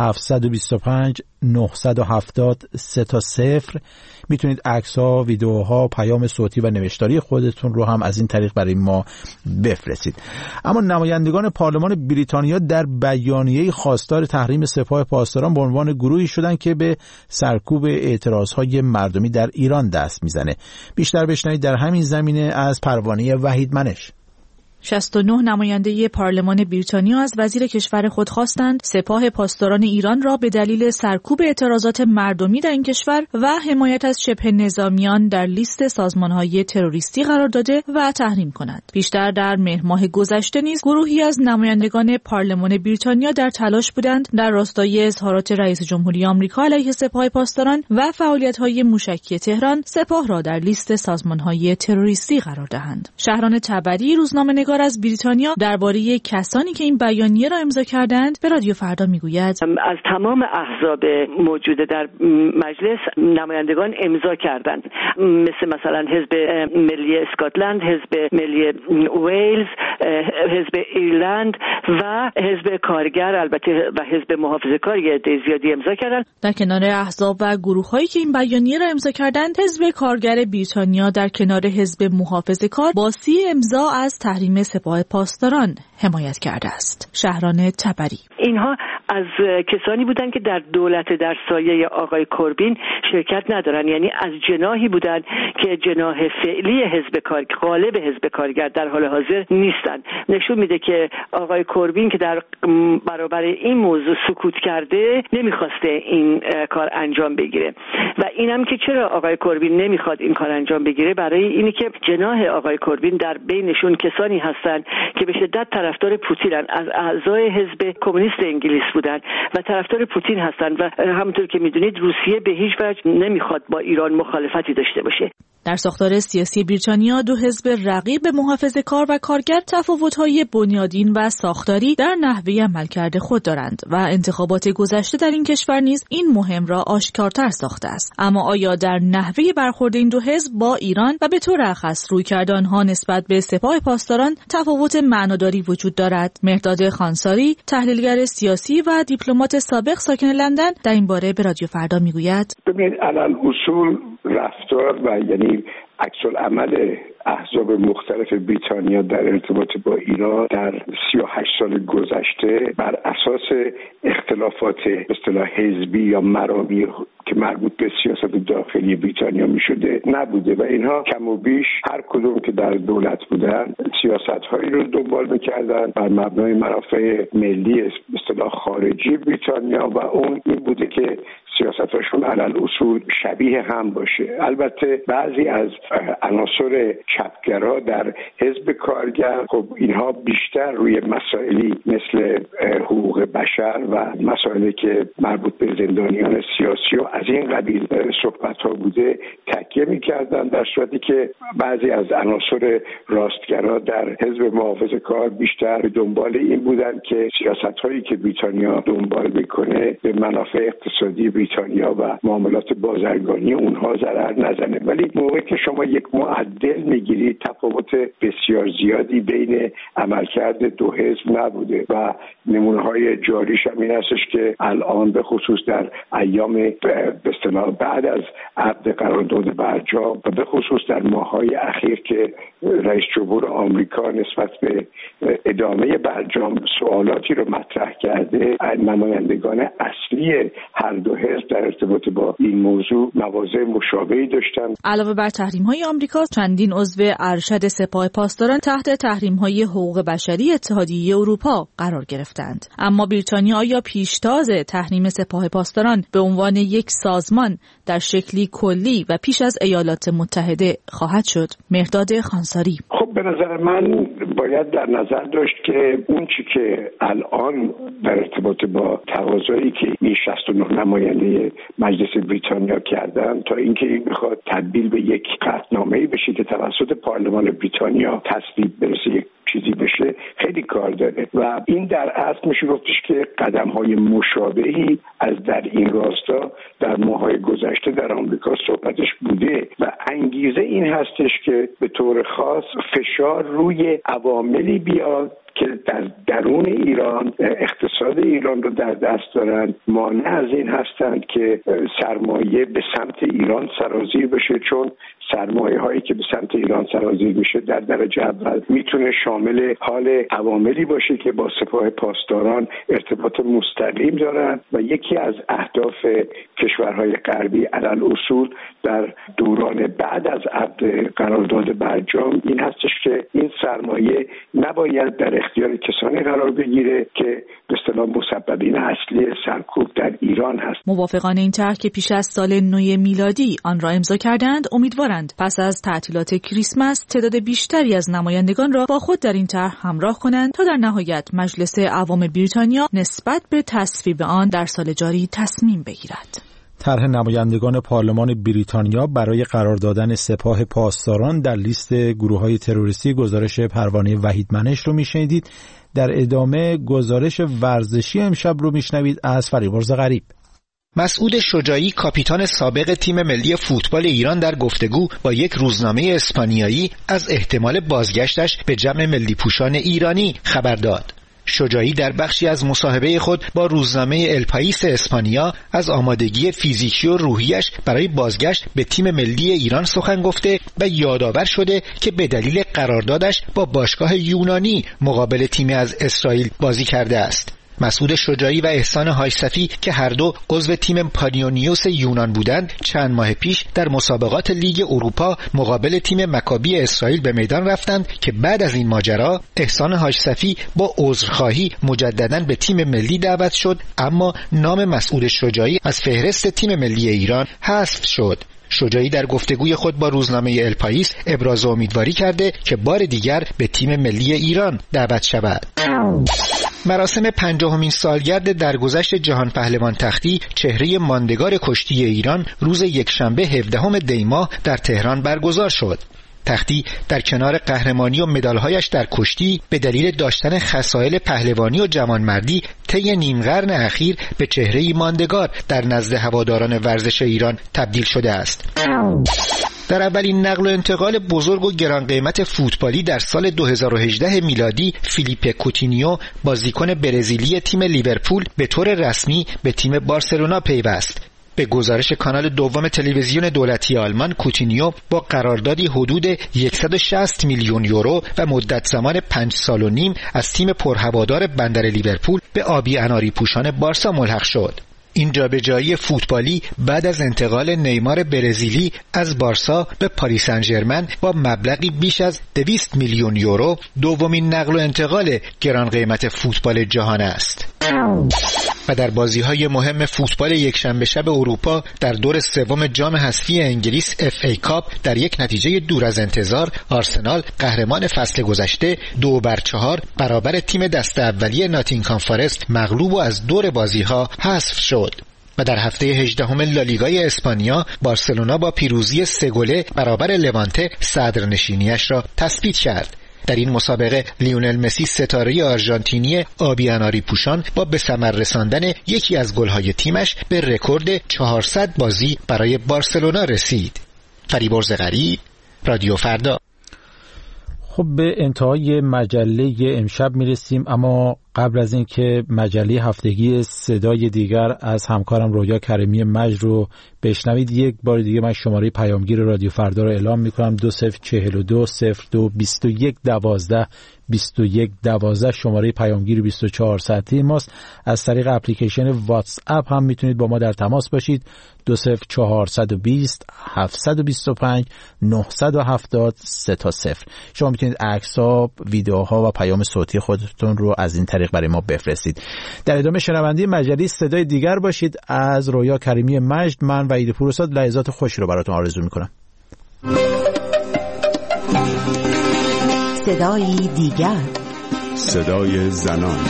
725 970 30 میتونید عکس‌ها، ویدیوها، پیام صوتی و نوشتاری خودتون رو هم از این طریق برای ما بفرستید. اما نمایندگان پارلمان بریتانیا در بیانیه‌ای خواستار تحریم سپاه پاسداران به عنوان گروهی شدن که به سرکوب اعتراض‌های مردمی در ایران دست میزنه. بیشتر بشنوید در همین زمینه از پروانه وحید منش. 69 نماینده پارلمان بریتانیا از وزیر کشور خود خواستند سپاه پاسداران ایران را به دلیل سرکوب اعتراضات مردمی در این کشور و حمایت از شبه نظامیان در لیست سازمان‌های تروریستی قرار داده و تحریم کنند. بیشتر در مهر ماه گذشته نیز گروهی از نمایندگان پارلمان بریتانیا در تلاش بودند در راستای اظهارات رئیس جمهوری آمریکا علیه سپاه پاسداران و فعالیت‌های موشکی تهران سپاه را در لیست سازمان‌های تروریستی قرار دهند. شهران تبری، روزنامه‌نگار از بریتانیا، درباره کسانی که این بیانیه را امضا کردند به رادیو فردا میگوید: از تمام احزاب موجود در مجلس نمایندگان امضا کردند، مثلا حزب ملی اسکاتلند، حزب ملی ویلز، حزب ایرلند و حزب کارگر، البته و حزب محافظه‌کار زیادی امضا کردند. در کنار احزاب و گروه‌هایی که این بیانیه را امضا کردند، حزب کارگر بریتانیا در کنار حزب محافظه‌کار با 30 امضا از تحریم سپاه پاسداران حمایت کرده است. شهران تبری: اینها از کسانی بودند که در دولت در سایه آقای کوربین شرکت ندارن، یعنی از جناحی بودند که جناح فعلی حزب کارگر، غالب حزب کارگر در حال حاضر نیستند. نشون میده که آقای کوربین که در برابر این موضوع سکوت کرده، نمیخواسته این کار انجام بگیره و اینم که چرا آقای کوربین نمیخواد این کار انجام بگیره، برای اینی که جناح آقای کوربین در بینشون کسانی هستند که به شدت طرفدار پوتینن، از اعضای حزب کمونیست انگلیس بودن و طرفدار پوتین هستند و همونطور که میدونید روسیه به هیچ وجه نمیخواد با ایران مخالفتی داشته باشه. در ساختار سیاسی بریتانیا دو حزب رقیب محافظه‌کار و کارگر تفاوت‌های بنیادین و ساختاری در نحوه عملکرد خود دارند و انتخابات گذشته در این کشور نیز این مهم را آشکارتر ساخته است. اما آیا در نحوه برخورد این دو حزب با ایران و به طور اخص رویکرد آنها نسبت به سپاه پاسداران تفاوت معناداری وجود دارد؟ مهرداد خانساری، تحلیلگر سیاسی و دیپلمات سابق ساکن لندن، در این باره به رادیو فردا میگوید: ببین، علل اصول رفتار و یعنی عکس العمل احزاب مختلف بریتانیا در ارتباط با ایران در 38 سال گذشته بر اساس اختلافات به اصطلاح حزبی یا مرامی که مربوط به سیاست داخلی بریتانیا میشده نبوده و اینها کم و بیش هر کدوم که در دولت بودن سیاست‌هایی رو دنبال می‌کردن بر مبنای منافع ملی به اصطلاح خارجی بریتانیا و اون این بوده که سیاستاشون علل اصول شبیه هم باشه. البته بعضی از عناصر چپگرا در حزب کارگر خب اینها بیشتر روی مسائلی مثل حقوق بشر و مسائلی که مربوط به زندانیان سیاسی و از این قبیل صحبت‌ها بوده تکیه می‌کردن، در صورتی که بعضی از عناصر راستگرا در حزب محافظه‌کار بیشتر به دنبال این بودن که سیاست‌هایی که بریتانیا دنبال می‌کنه به منافع اقتصادی بریتانیا و معاملات بازرگانی اونها ضرر نزنه. ولی موقعی که شما یک معدل میگیرید تفاوت بسیار زیادی بین عملکرد دو حزب نبوده و نمونه‌های جاریش هم این هستش که الان به خصوص در ایام به اصطلاح بعد از عقد قرارداد برجام و به خصوص در ماه‌های اخیر که رئیس جمهور آمریکا نسبت به ادامه برجام سوالاتی رو مطرح کرده، نمایندگان اصلی هر دو حزب در ارتباط با این موضوع مواضع مشابهی داشتند. علاوه بر تحریم‌های آمریکا، چندین عضو ارشد سپاه پاسداران تحت تحریم‌های حقوق بشری اتحادیه اروپا قرار گرفتند. اما بریتانیا آیا پیشتاز تحریم سپاه پاسداران به عنوان یک سازمان در شکلی کلی و پیش از ایالات متحده خواهد شد؟ مهرداد خانساری: خب به نظر من باید در نظر داشت که اون چی که الان در ارتباط با تقاضایی که این 69 نماینده مجلس بریتانیا کردن تا اینکه این بخواد تبدیل به یک قطعنامه‌ای بشه که توسط پارلمان بریتانیا تصویب برسه، یک چیزی بشه، خیلی کار داره و این در اصل میشه گفتش که قدم‌های مشابهی از در این راستا در ماه‌های گذشته در آمریکا صحبتش بوده و انگیزه این هستش که به طور خاص فشار روی عواملی بیاد که در درون ایران اقتصاد ایران رو در دست دارن، مانع از این هستند که سرمایه به سمت ایران سرازیر بشه، چون سرمایه هایی که به سمت ایران سرازیر میشه در درجه اول میتونه شامل حال عواملی باشه که با سپاه پاسداران ارتباط مستقیم دارن و یکی از اهداف کشورهای غربی علل اصول در دوران بعد از عقد قرارداد برجام این هستش که این سرمایه نباید در اختیار کسانی قرار بگیره که به اصطلاح مسببین اصلی سرکوب در ایران هست. موافقان این طرح که پیش از سال نو میلادی آن را امضا کردند امیدوارند پس از تعطیلات کریسمس تعداد بیشتری از نمایندگان را با خود در این طرح همراه کنند تا در نهایت مجلس عوام بریتانیا نسبت به تصویب آن در سال جاری تصمیم بگیرد. طرح نمایندگان پارلمان بریتانیا برای قرار دادن سپاه پاسداران در لیست گروه‌های تروریستی گزارش پروانه وحید منش رو میشنیدید. در ادامه گزارش ورزشی امشب رو میشنوید از فریبرز غریب. مسعود شجاعی کاپیتان سابق تیم ملی فوتبال ایران در گفتگو با یک روزنامه اسپانیایی از احتمال بازگشتش به جمع ملی پوشان ایرانی خبر داد. شجاعی در بخشی از مصاحبه خود با روزنامه الپائیس اسپانیا از آمادگی فیزیکی و روحیش برای بازگشت به تیم ملی ایران سخن گفته و یادآور شده که به دلیل قراردادش با باشگاه یونانی مقابل تیمی از اسرائیل بازی کرده است. مسعود شجاعی و احسان حاجصفی که هر دو عضو تیم پانیونیوس یونان بودند چند ماه پیش در مسابقات لیگ اروپا مقابل تیم مکابی اسرائیل به میدان رفتند که بعد از این ماجرا احسان حاجصفی با عذرخواهی مجدداً به تیم ملی دعوت شد، اما نام مسعود شجاعی از فهرست تیم ملی ایران حذف شد. شجاعی در گفتگوی خود با روزنامه الپاییس ابراز امیدواری کرده که بار دیگر به تیم ملی ایران دعوت شود. مراسم 50مین سالگرد درگذشت جهان پهلوان تختی چهره ماندگار کشتی ایران روز یکشنبه 17 دی ماه در تهران برگزار شد. تختی در کنار قهرمانی و مدالهایش در کشتی به دلیل داشتن خصایل پهلوانی و جوانمردی طی نیم قرن اخیر به چهره‌ای ماندگار در نزد هواداران ورزش ایران تبدیل شده است. در اولین نقل و انتقال بزرگ و گران قیمت فوتبالی در سال 2018 میلادی فیلیپه کوتینیو بازیکن برزیلی تیم لیورپول به طور رسمی به تیم بارسلونا پیوست. به گزارش کانال دوم تلویزیون دولتی آلمان، کوتینیو با قراردادی حدود 160 میلیون یورو و مدت زمان 5 سال و نیم از تیم پرهوادار بندر لیورپول به آبی اناری پوشان بارسا ملحق شد. این جابجایی فوتبالی بعد از انتقال نیمار برزیلی از بارسا به پاریس سن ژرمن با مبلغی بیش از 200 میلیون یورو دومین نقل و انتقال گران قیمت فوتبال جهان است. و در بازی‌های مهم فوتبال یکشنبه شب اروپا در دور سوم جام حذفی انگلیس FA کاپ در یک نتیجه دور از انتظار آرسنال قهرمان فصل گذشته 2-4 برابر تیم دسته اولیه ناتینگهام فارست مغلوب و از دور بازی‌ها حذف شد. و در هفته 18 لالیگای اسپانیا بارسلونا با پیروزی 3 گله برابر لوانته صدرنشینیش را تثبیت کرد. در این مسابقه لیونل مسی ستاره آرژانتینی آبی اناری پوشان با به ثمر رساندن یکی از گل‌های تیمش به رکورد 400 بازی برای بارسلونا رسید. فریبرز غریب، رادیو فردا. خب به انتهای مجله امشب میرسیم، اما قبل از اینکه مجله هفتگی صدای دیگر از همکارم رویا کریمی مجد رو بشنوید، یک بار دیگه من شماره پیامگیر رادیو فردا رو اعلام میکنم: 2042 02 21 12 21 12 شماره پیامگیر 24 ساعته ماست. از طریق اپلیکیشن واتس اپ هم میتونید با ما در تماس باشید: 20420 725 970 30. شما میتونید عکس‌ها، ویدیوها و پیام صوتی خودتون رو از این طریق برای ما بفرستید. در ادامه شنونده مجله صدای دیگر باشید. از رویا کریمی مجد، من وحید پورساد لحظات خوشی رو براتون آرزو میکنم. صدای دیگر، صدای زنان.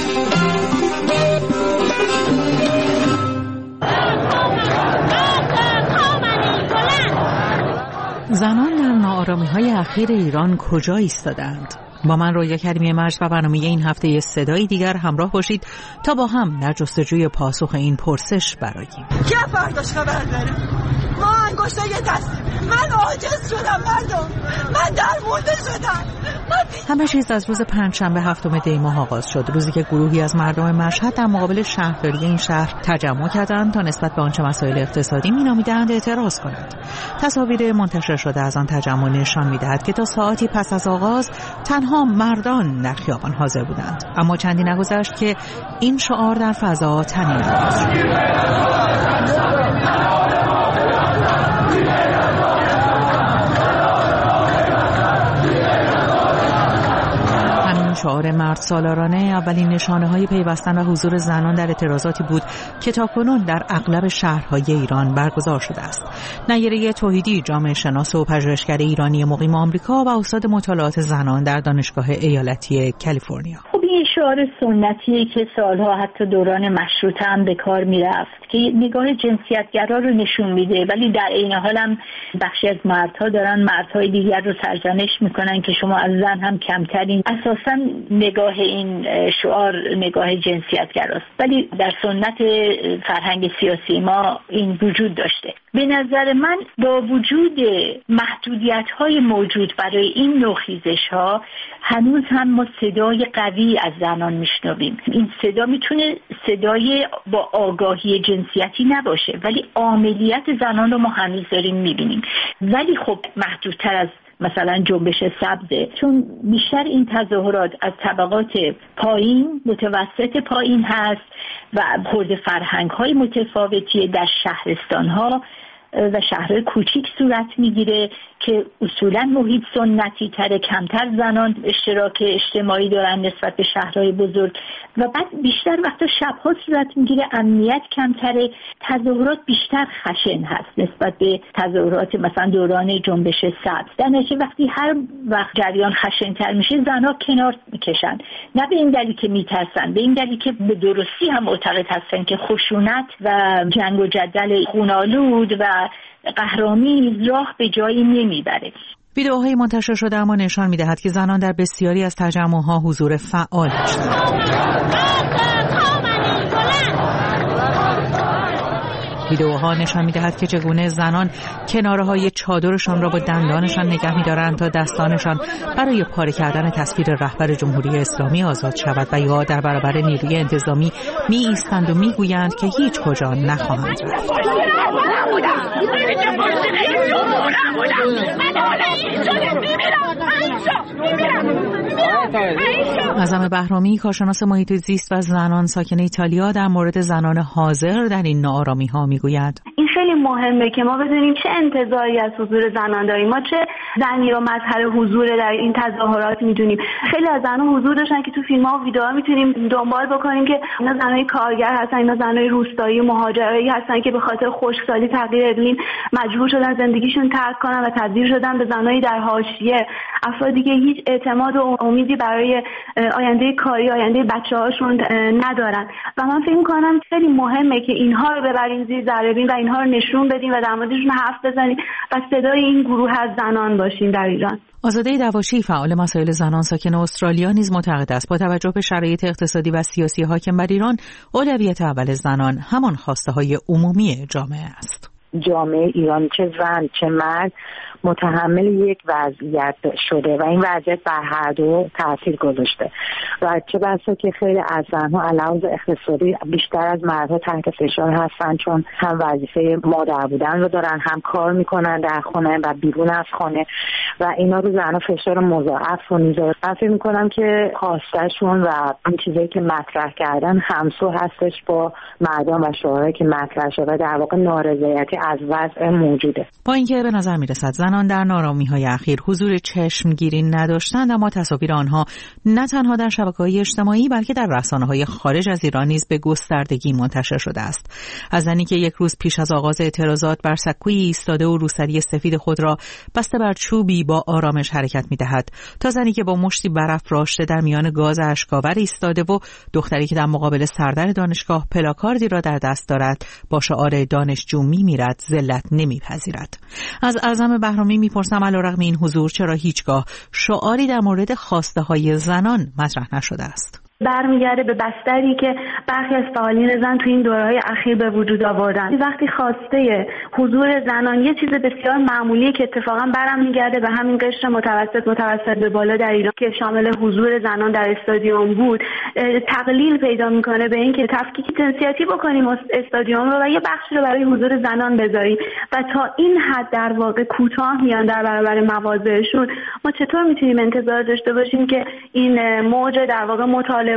زنان در ناآرامی‌های اخیر ایران کجا ایستادند؟ با من رویا کریمی مجد و برنامه این هفته صدای دیگر همراه باشید تا با هم در جستجوی پاسخ این پرسش برآییم. کی فرداش خبر داره؟ ما انگشتای دستیم. من عاجز شدم مردم. من درمونده شدم. همه چیز از روز پنجشنبه 7 دی ماه آغاز شد، روزی که گروهی از مردم مشهد در مقابل شهرداری این شهر تجمع کردند تا نسبت به آنچه مسائل اقتصادی می‌نامیدند اعتراض کنند. تصاویر منتشر شده از آن تجمع نشان می‌دهد که تا ساعتی پس از آغاز تنها مردان در خیابان حاضر بودند، اما چندی نگذشت که این شعار در فضا طنین شد. شعار مرد سالارانه اولین نشانه‌های پیوستن و حضور زنان در اعتراضاتی بود که تاکنون در اغلب شهرهای ایران برگزار شده است. نیره توحیدی، جامعه شناس و پژوهشگر ایرانی مقیم آمریکا و استاد مطالعات زنان در دانشگاه ایالتی کالیفرنیا. خب این شعار سنتیه که سالها حتی دوران مشروطه هم به کار میرفت که نگاه جنسیتگرا رو نشون میده، ولی در عین حال هم بخشی از مردها دارن مردهای دیگر رو سرزنش میکنن که شما از زن هم کمترین. اساساً نگاه این شعار نگاه جنسیتگراست، ولی در سنت فرهنگ سیاسی ما این وجود داشته. به نظر من با وجود محدودیت‌های موجود برای این نوع خیزش‌ها هنوز هم ما صدای قوی از زنان میشنویم. این صدا میتونه صدای با آگاهی جنسیتی نباشه، ولی عاملیت زنان رو ما هنوز داریم میبینیم، ولی خب محدودتر از مثلا جنبش سبزه، چون بیشتر این تظاهرات از طبقات پایین، متوسط پایین هست و خورده فرهنگ‌های متفاوتی در شهرستان‌ها و شهرهای کوچیک صورت میگیره که اصولا محیط سنتی تره، کمتر زنان اشتراک اجتماعی دارن نسبت به شهرهای بزرگ و بعد بیشتر وقتا شبها صورت میگیره، امنیت کمتره، تظاهرات بیشتر خشن هست نسبت به تظاهرات مثلا دوران جنبش سبز. در نتیجه وقتی هر وقت جریان خشن‌تر میشه زنها کنار میکشن، نه به این دلیل که میترسن، به این دلیل که به درستی هم معتقد هستن که خشونت و جنگ و جدل خونالود و قهرآمیز راه به جایی نمیبره. ویدئوهای منتشر شده اما نشان میدهد که زنان در بسیاری از تجمعها حضور فعال داشتند. ویدئوها نشان می‌دهد که چگونه زنان کناره‌های چادرشان را با دندانشان نگه می‌دارند تا دستانشان برای پاره کردن تصویر رهبر جمهوری اسلامی آزاد شود و یا در برابر نیروی انتظامی می‌ایستند و می‌گویند که هیچ کجا نخواهند رفت. اعظم بهرامی، کارشناس محیط زیست و زنان ساکن ایتالیا، در مورد زنان حاضر در این ناآرامی‌ها میگوید این خیلی مهمه که ما بدونیم چه انتظاری از حضور زنان داریم، ما چه زنی رو مظهر حضور در این تظاهرات میدونیم. خیلی از زنان حضور داشتن که تو فیلم‌ها و ویدیوها میتونیم دنبال بکنیم که اینا زنای کارگر هستن، اینا زنای روستایی مهاجرایی هستن که به خاطر خشکسالی تغییر اقلیم مجبور شدن زندگیشون ترک کنن و تبدیل شدن به زنای در حاشیه، افرادی که هیچ اعتماد و امیدی برای آینده کاری، آینده بچه‌هاشون ندارن. و من فکر می‌کنم خیلی مهمه که اینها رو ببریم زیر ذره‌بین و اینها رو نشون بدیم و در موردشون حرف بزنیم و صدای این گروه از زنان باشیم در ایران. آزاده دواشی، فعال مسائل زنان ساکن استرالیا، نیز معتقد است با توجه به شرایط اقتصادی و سیاسی حاکم بر ایران، اولویت اول زنان همان خواسته‌های عمومی جامعه است. جامعه ایران چه زن چه مرد متحمل یک وضعیت شده و این وضعیت بر هر دو تاثیر گذاشته و چه بسا که خیلی از زنها علاوه اقتصادی بیشتر از مردها تحت فشار هستن، چون هم وظیفه مادر بودن رو دارن، هم کار میکنن در خونه و بیرون از خانه و اینا رو زنها فشار مضاعف رو میذاره. من فکر میکنم که خواستشون و این چیزایی که مطرح کردن همسو هستش با مردم و شعارهایی که مطرح شده، در واقع نارضایتی از وضع موجوده. با اینکه به نظر میرسد زنان در ناآرامی‌های اخیر حضور چشمگیری نداشتند، اما تصاویر آنها نه تنها در شبکه‌های اجتماعی بلکه در رسانه‌های خارج از ایران نیز به گستردگی منتشر شده است. از زنی که یک روز پیش از آغاز اعتراضات بر سکویی ایستاده و روسری سفید خود را بسته بر چوبی با آرامش حرکت می‌دهد، تا زنی که با مشتی برف راشته در میان گاز اشک‌آور ایستاده و دختری که در مقابل سردر دانشگاه پلاکاردی را در دست دارد با شعار دانشجو می‌میرد ذلت نمی‌پذیرد. از اعظم بهرامی میپرسم علیرغم این حضور چرا هیچگاه شعاری در مورد خواسته‌های زنان مطرح نشده است؟ برمیگرده به بستری که برخی از فعالین زن تو این دوره‌های اخیر به وجود آوردن. وقتی خواسته حضور زنان یه چیز بسیار معمولی که اتفاقا برمیگرده به همین قشر متوسط به بالا در ایران که شامل حضور زنان در استادیوم بود، تقلیل پیدا میکنه به اینکه تفکیک جنسیتی بکنیم استادیوم رو و یه بخشی رو برای حضور زنان بذاریم و تا این حد در واقع کوتاه میان در برابر مواضعشون. ما چطور میتونیم انتظار داشته باشیم که این موج در واقع مطالبات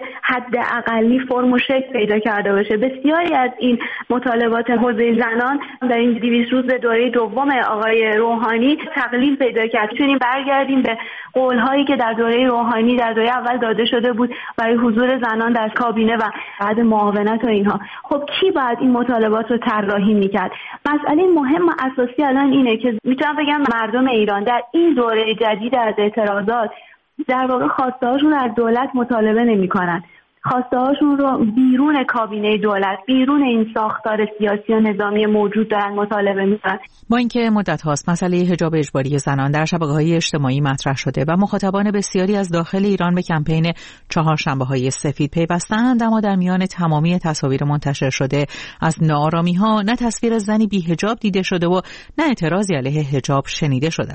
حد اقلی فرم و شکل پیدا کرده باشه؟ بسیاری از این مطالبات حوزه زنان در این 200 روز دوره دوم آقای روحانی تقلیل پیدا کرد. میتونیم برگردیم به قول‌هایی که در دوره روحانی در دوره اول داده شده بود برای حضور زنان در کابینه و بعد معاونت و اینها. خب کی باید این مطالبات رو طراحی میکرد؟ مسئله مهم و اساسی الان اینه که میتونم بگم مردم ایران در این دوره جدید از اعتراضات در واقع خواسته‌هاشون از دولت مطالبه نمی‌کنن. خواسته‌هاشون رو بیرون کابینه دولت، بیرون این ساختار سیاسی و نظامی موجود دارن مطالبه می‌کنن. با اینکه مدت هاست مسئله حجاب اجباری زنان در شبکه‌های اجتماعی مطرح شده و مخاطبان بسیاری از داخل ایران به کمپین چهارشنبه‌های سفید پیوستند، اما در میان تمامی تصاویر منتشر شده از ناآرامی‌ها نه تصویر زنی بی‌حجاب دیده شده و نه اعتراضی علیه حجاب شنیده شده است.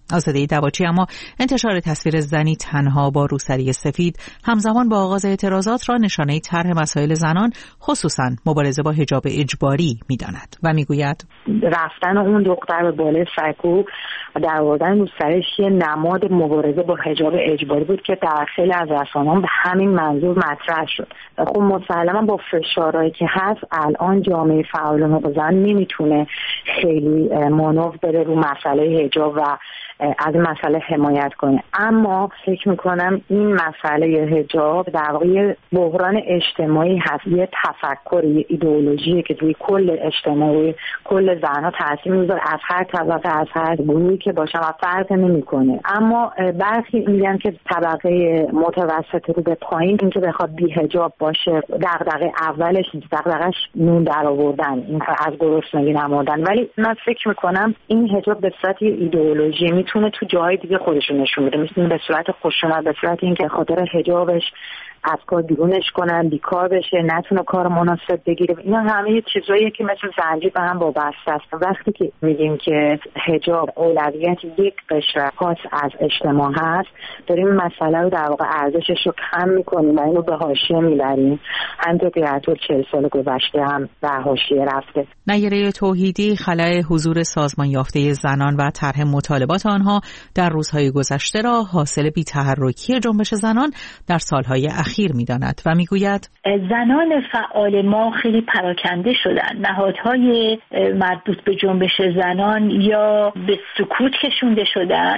آزاده دواچی اما انتشار تصویر زنی تنها با روسری سفید همزمان با آغاز اعتراضات را نشانه طرح مسائل زنان خصوصا مبارزه با حجاب اجباری می‌داند و میگوید رفتن اون دختر به بالای سرکوب و در آوردن روسریش یه نماد مبارزه با حجاب اجباری بود که در خیلی از رسانه‌ها به همین منظور مطرح شد. خب مسلما با فشارهایی که هست الان جامعه فعالان حقوق زن نمیتونه خیلی مانور بره رو مسئله حجاب و از مسئله حمایت کنه، اما فکر میکنم این مسئله حجاب در واقع بحران اجتماعی هست، یه تفکر، یه ایدئولوژیه که روی کل اجتماعی کل زنها تاثیر میذاره، از هر طبقه از هر گروهی که باشم و فرق نمیکنه. اما برخی میگن که طبقه متوسط رو به پایین این که بخواد بی حجاب باشه دغدغه اولش دغدغه‌اش نون در آوردن، این از گرسنگی نمردن، ولی من فکر میکنم این حجاب به صورت ایدئولوژی میتونه تو جای دیگه خودشون نشون بده، مثل به صورت خشونت، به صورت اینکه خاطر حجابش از کار بیرونش کنن، بیکار بشه، نتونه کار مناسب بگیره. اینا همه چیزاییه که مثل زنجیر به هم وابسته است. وقتی که میگیم که حجاب اولویت یک قشر خاص از اجتماع هست، داریم مسئله رو در واقع ارزشش رو کم میکنیم و اینو به حاشیه میبریم، همونطور که در طول 40 سال گذشته هم به حاشیه رفته. نیره توحیدی خلأ حضور سازمان یافته زنان و طرح مطالبات آنها در روزهای گذشته را حاصل بی‌تحرکی جنبش زنان در سالهای اخیر می‌داند و می‌گوید زنان فعال ما خیلی پراکنده شدن. نهادهای مربوط به جنبش زنان یا به سکوت کشونده شدن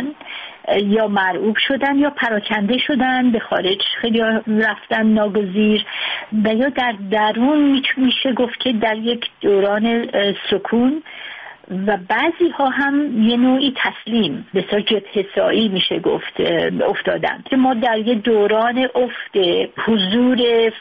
یا مرعوب شدن یا پراکنده شدن، به خارج خیلی رفتن ناگزیر و یا در درون میشه گفت که در یک دوران سکون و بعضی ها هم یه نوعی تسلیم به جبهه‌سایی میشه گفت افتادن که ما در یه دوران افت حضور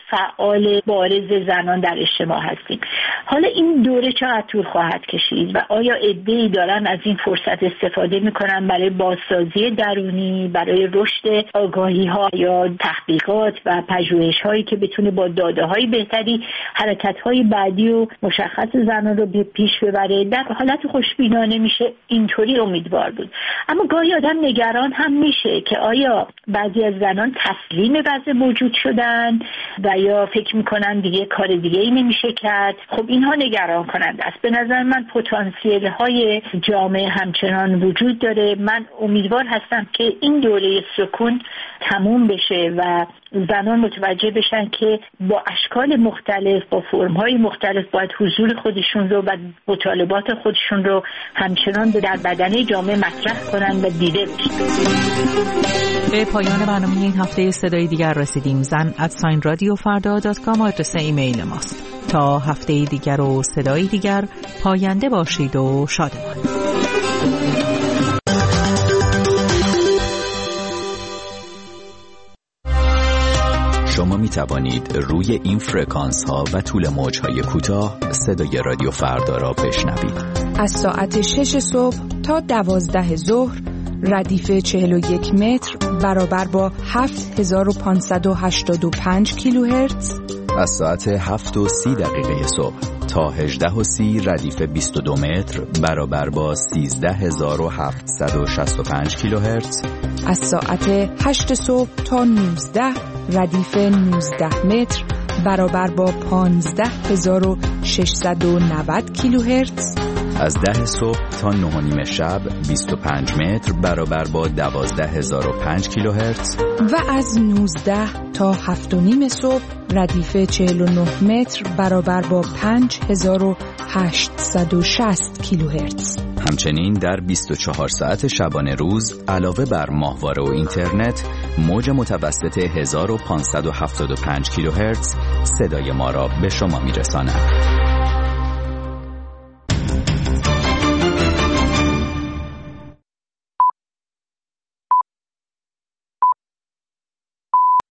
فعال بارز زنان در اجتماع هستیم. حالا این دوره چقدر طول خواهد کشید و آیا عده‌ای دارن از این فرصت استفاده میکنن برای بازسازی درونی، برای رشد آگاهی ها یا تحقیقات و پژوهش هایی که بتونه با داده های بهتری حرکت های بعدی و مشخص زنان رو پیش ببره. در حالت خوشبینانه میشه اینطوری امیدوار بود، اما گاهی آدم نگران هم میشه که آیا بعضی از زنان تسلیم وضع موجود شدن و یا فکر میکنن دیگه کار دیگه ای نمیشه کرد. خب اینها نگران کننده است. به نظر من پتانسیل های جامعه همچنان وجود داره. من امیدوار هستم که این دوره سکون تموم بشه و زنان متوجه بشن که با اشکال مختلف، با فرم‌های مختلف باید حضور خودشون رو و مطالبات خودشون رو همچنان در بدنه جامعه مطرح کنن و دیده بشن. به پایان برنامه این هفته صدای دیگر رسیدیم. zan@radiofarda.com آدرس ایمیل ماست. تا هفته دیگر و صدای دیگر، پاینده باشید و شادمان. شما می توانید روی این فرکانس ها و طول موج های کوتاه صدای رادیو فردا را بشنوید. از ساعت 6 صبح تا 12 ظهر ردیف 41 متر برابر با 7585 کیلوهرتز. از ساعت 7:30 صبح تا 18:30 ردیف 22 متر برابر با 13765 کیلوهرتز. از ساعت 8 صبح تا 19 ردیف 19 متر برابر با 15690 کیلوهرتز. از 10 صبح تا 9:30 شب 25 متر برابر با 12005 کیلوهرتز. و از 19 تا 7:30 صبح ردیف 49 متر برابر با 5860 کیلوهرتز. همچنین در 24 ساعت شبانه روز علاوه بر ماهواره و اینترنت، موج متوسط 1575 کیلوهرتز صدای ما را به شما میرساند.